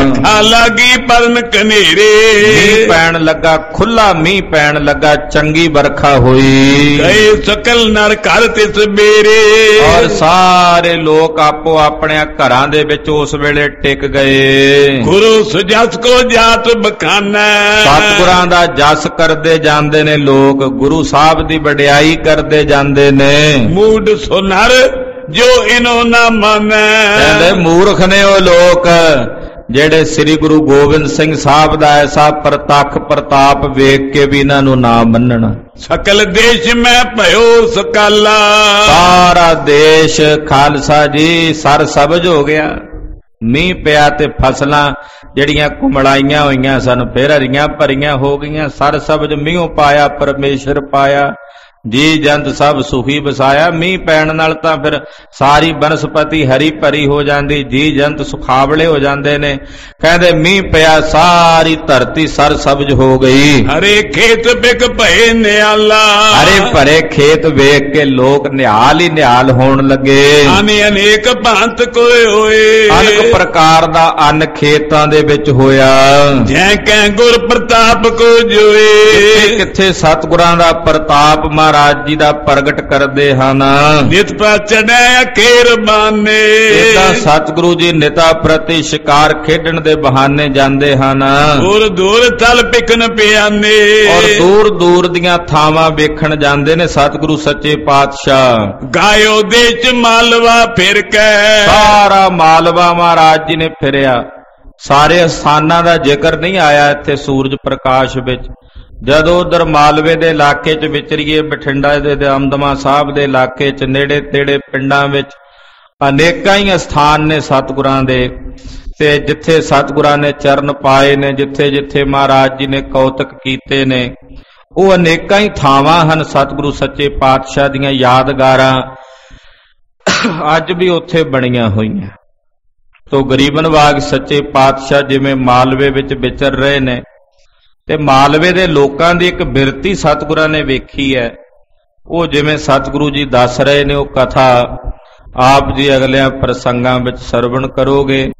लागी परन कनेरे, मींह पैण लगा, खुला मींह पैण लगा, चंगी बरखा हुई। गए सकल नर घर तिस बेरे, और सारे लोग आपो अपने घरां दे विच उस वेले टिक गए। गुरु सुजस को जात बखाना, सतगुरां दा जस करदे जांदे ने लोग, गुरु साहब दी वडियाई करदे जांदे ने। मूड सुनर जो इनो ना माने, कहंदे मूर्ख ने ओ लोक जेड़े श्री गुरु गोबिंद सिंह साहब दा ऐसा प्रतख प्रताप वेख के भी इन्हां नूं ना मन्नण। सकल देश में भयो सकाला, सारा देश खालसा जी सर सबज हो गया। मींह पिया ते फसलां जड़ियां कुमड़ाइयां होईयां सन फिर हरियां भरियां हो गईयां। सर सबज मींहों पाया परमेश्वर पाया, जी जंत सब सुखी बसाया। मींह पैण नाल तां फिर सारी बनस्पति हरी भरी हो जाती, जी जंत सुखावले हो जाते ने। कहते मींह पिया सारी धरती सर सबज हो गई। हरे खेत बिक भए नियाला, हरे भरे खेत वेख के लोग निहाल ही निहाल होण लगे। आने अनेक भांत कोए होए, अनेक प्रकार दा अन्न खेतां दे विच होया। जै कै गुर प्रताप को जोए, किथे किथे सतगुरां दा प्रताप महाराज जी दा प्रगट करदे हन। नित पर चढ़े अखेर बाने, इदां सतगुरु जी निता प्रति शिकार खेडण दे बहाने जांदे हन। दूर दूर थल पिकन पियाने, और दूर दूर दियां थावां वेखण जांदे ने सतगुरु सच्चे पातशाह। गायो देश मालवा फिर के, सारा मालवा महाराज जी ने फिरिया। सारे स्थानां दा जिक्र नहीं आया इत्थे सूरज प्रकाश विच। जदों उधर मालवे दे इलाके च विचरीए, बठिंडा दे दमदमा साहब दे इलाके च नेड़े तेड़े पिंडां विच अनेकां ही स्थान ने सतगुरां दे, ते जिथे सतगुरां ने चरण पाए ने, जिथे जिथे महाराज जी ने कौतक कीते ने, वो अनेकां ही थावां हन सतगुरु सच्चे पातशाह दीयां यादगारां। ਅੱਜ ਵੀ ਉੱਥੇ ਬਣੀਆਂ ਹੋਈਆਂ। ਤੋ ਗਰੀਬਨ ਵਾਗ ਸੱਚੇ ਪਾਤਸ਼ਾਹ ਜਿਵੇਂ ਮਾਲਵੇ ਵਿੱਚ ਵਿਚਰ ਰਹੇ ਨੇ, ਤੇ ਮਾਲਵੇ ਦੇ ਲੋਕਾਂ ਦੀ ਇੱਕ ਬਿਰਤੀ ਸਤਿਗੁਰਾਂ ਨੇ ਵੇਖੀ ਹੈ। ਉਹ ਜਿਵੇਂ ਸਤਿਗੁਰੂ ਜੀ ਦੱਸ ਰਹੇ ਨੇ, ਉਹ ਕਥਾ ਆਪ ਜੀ ਅਗਲਿਆਂ ਪ੍ਰਸੰਗਾਂ ਵਿੱਚ ਸਰਵਣ ਕਰੋਗੇ।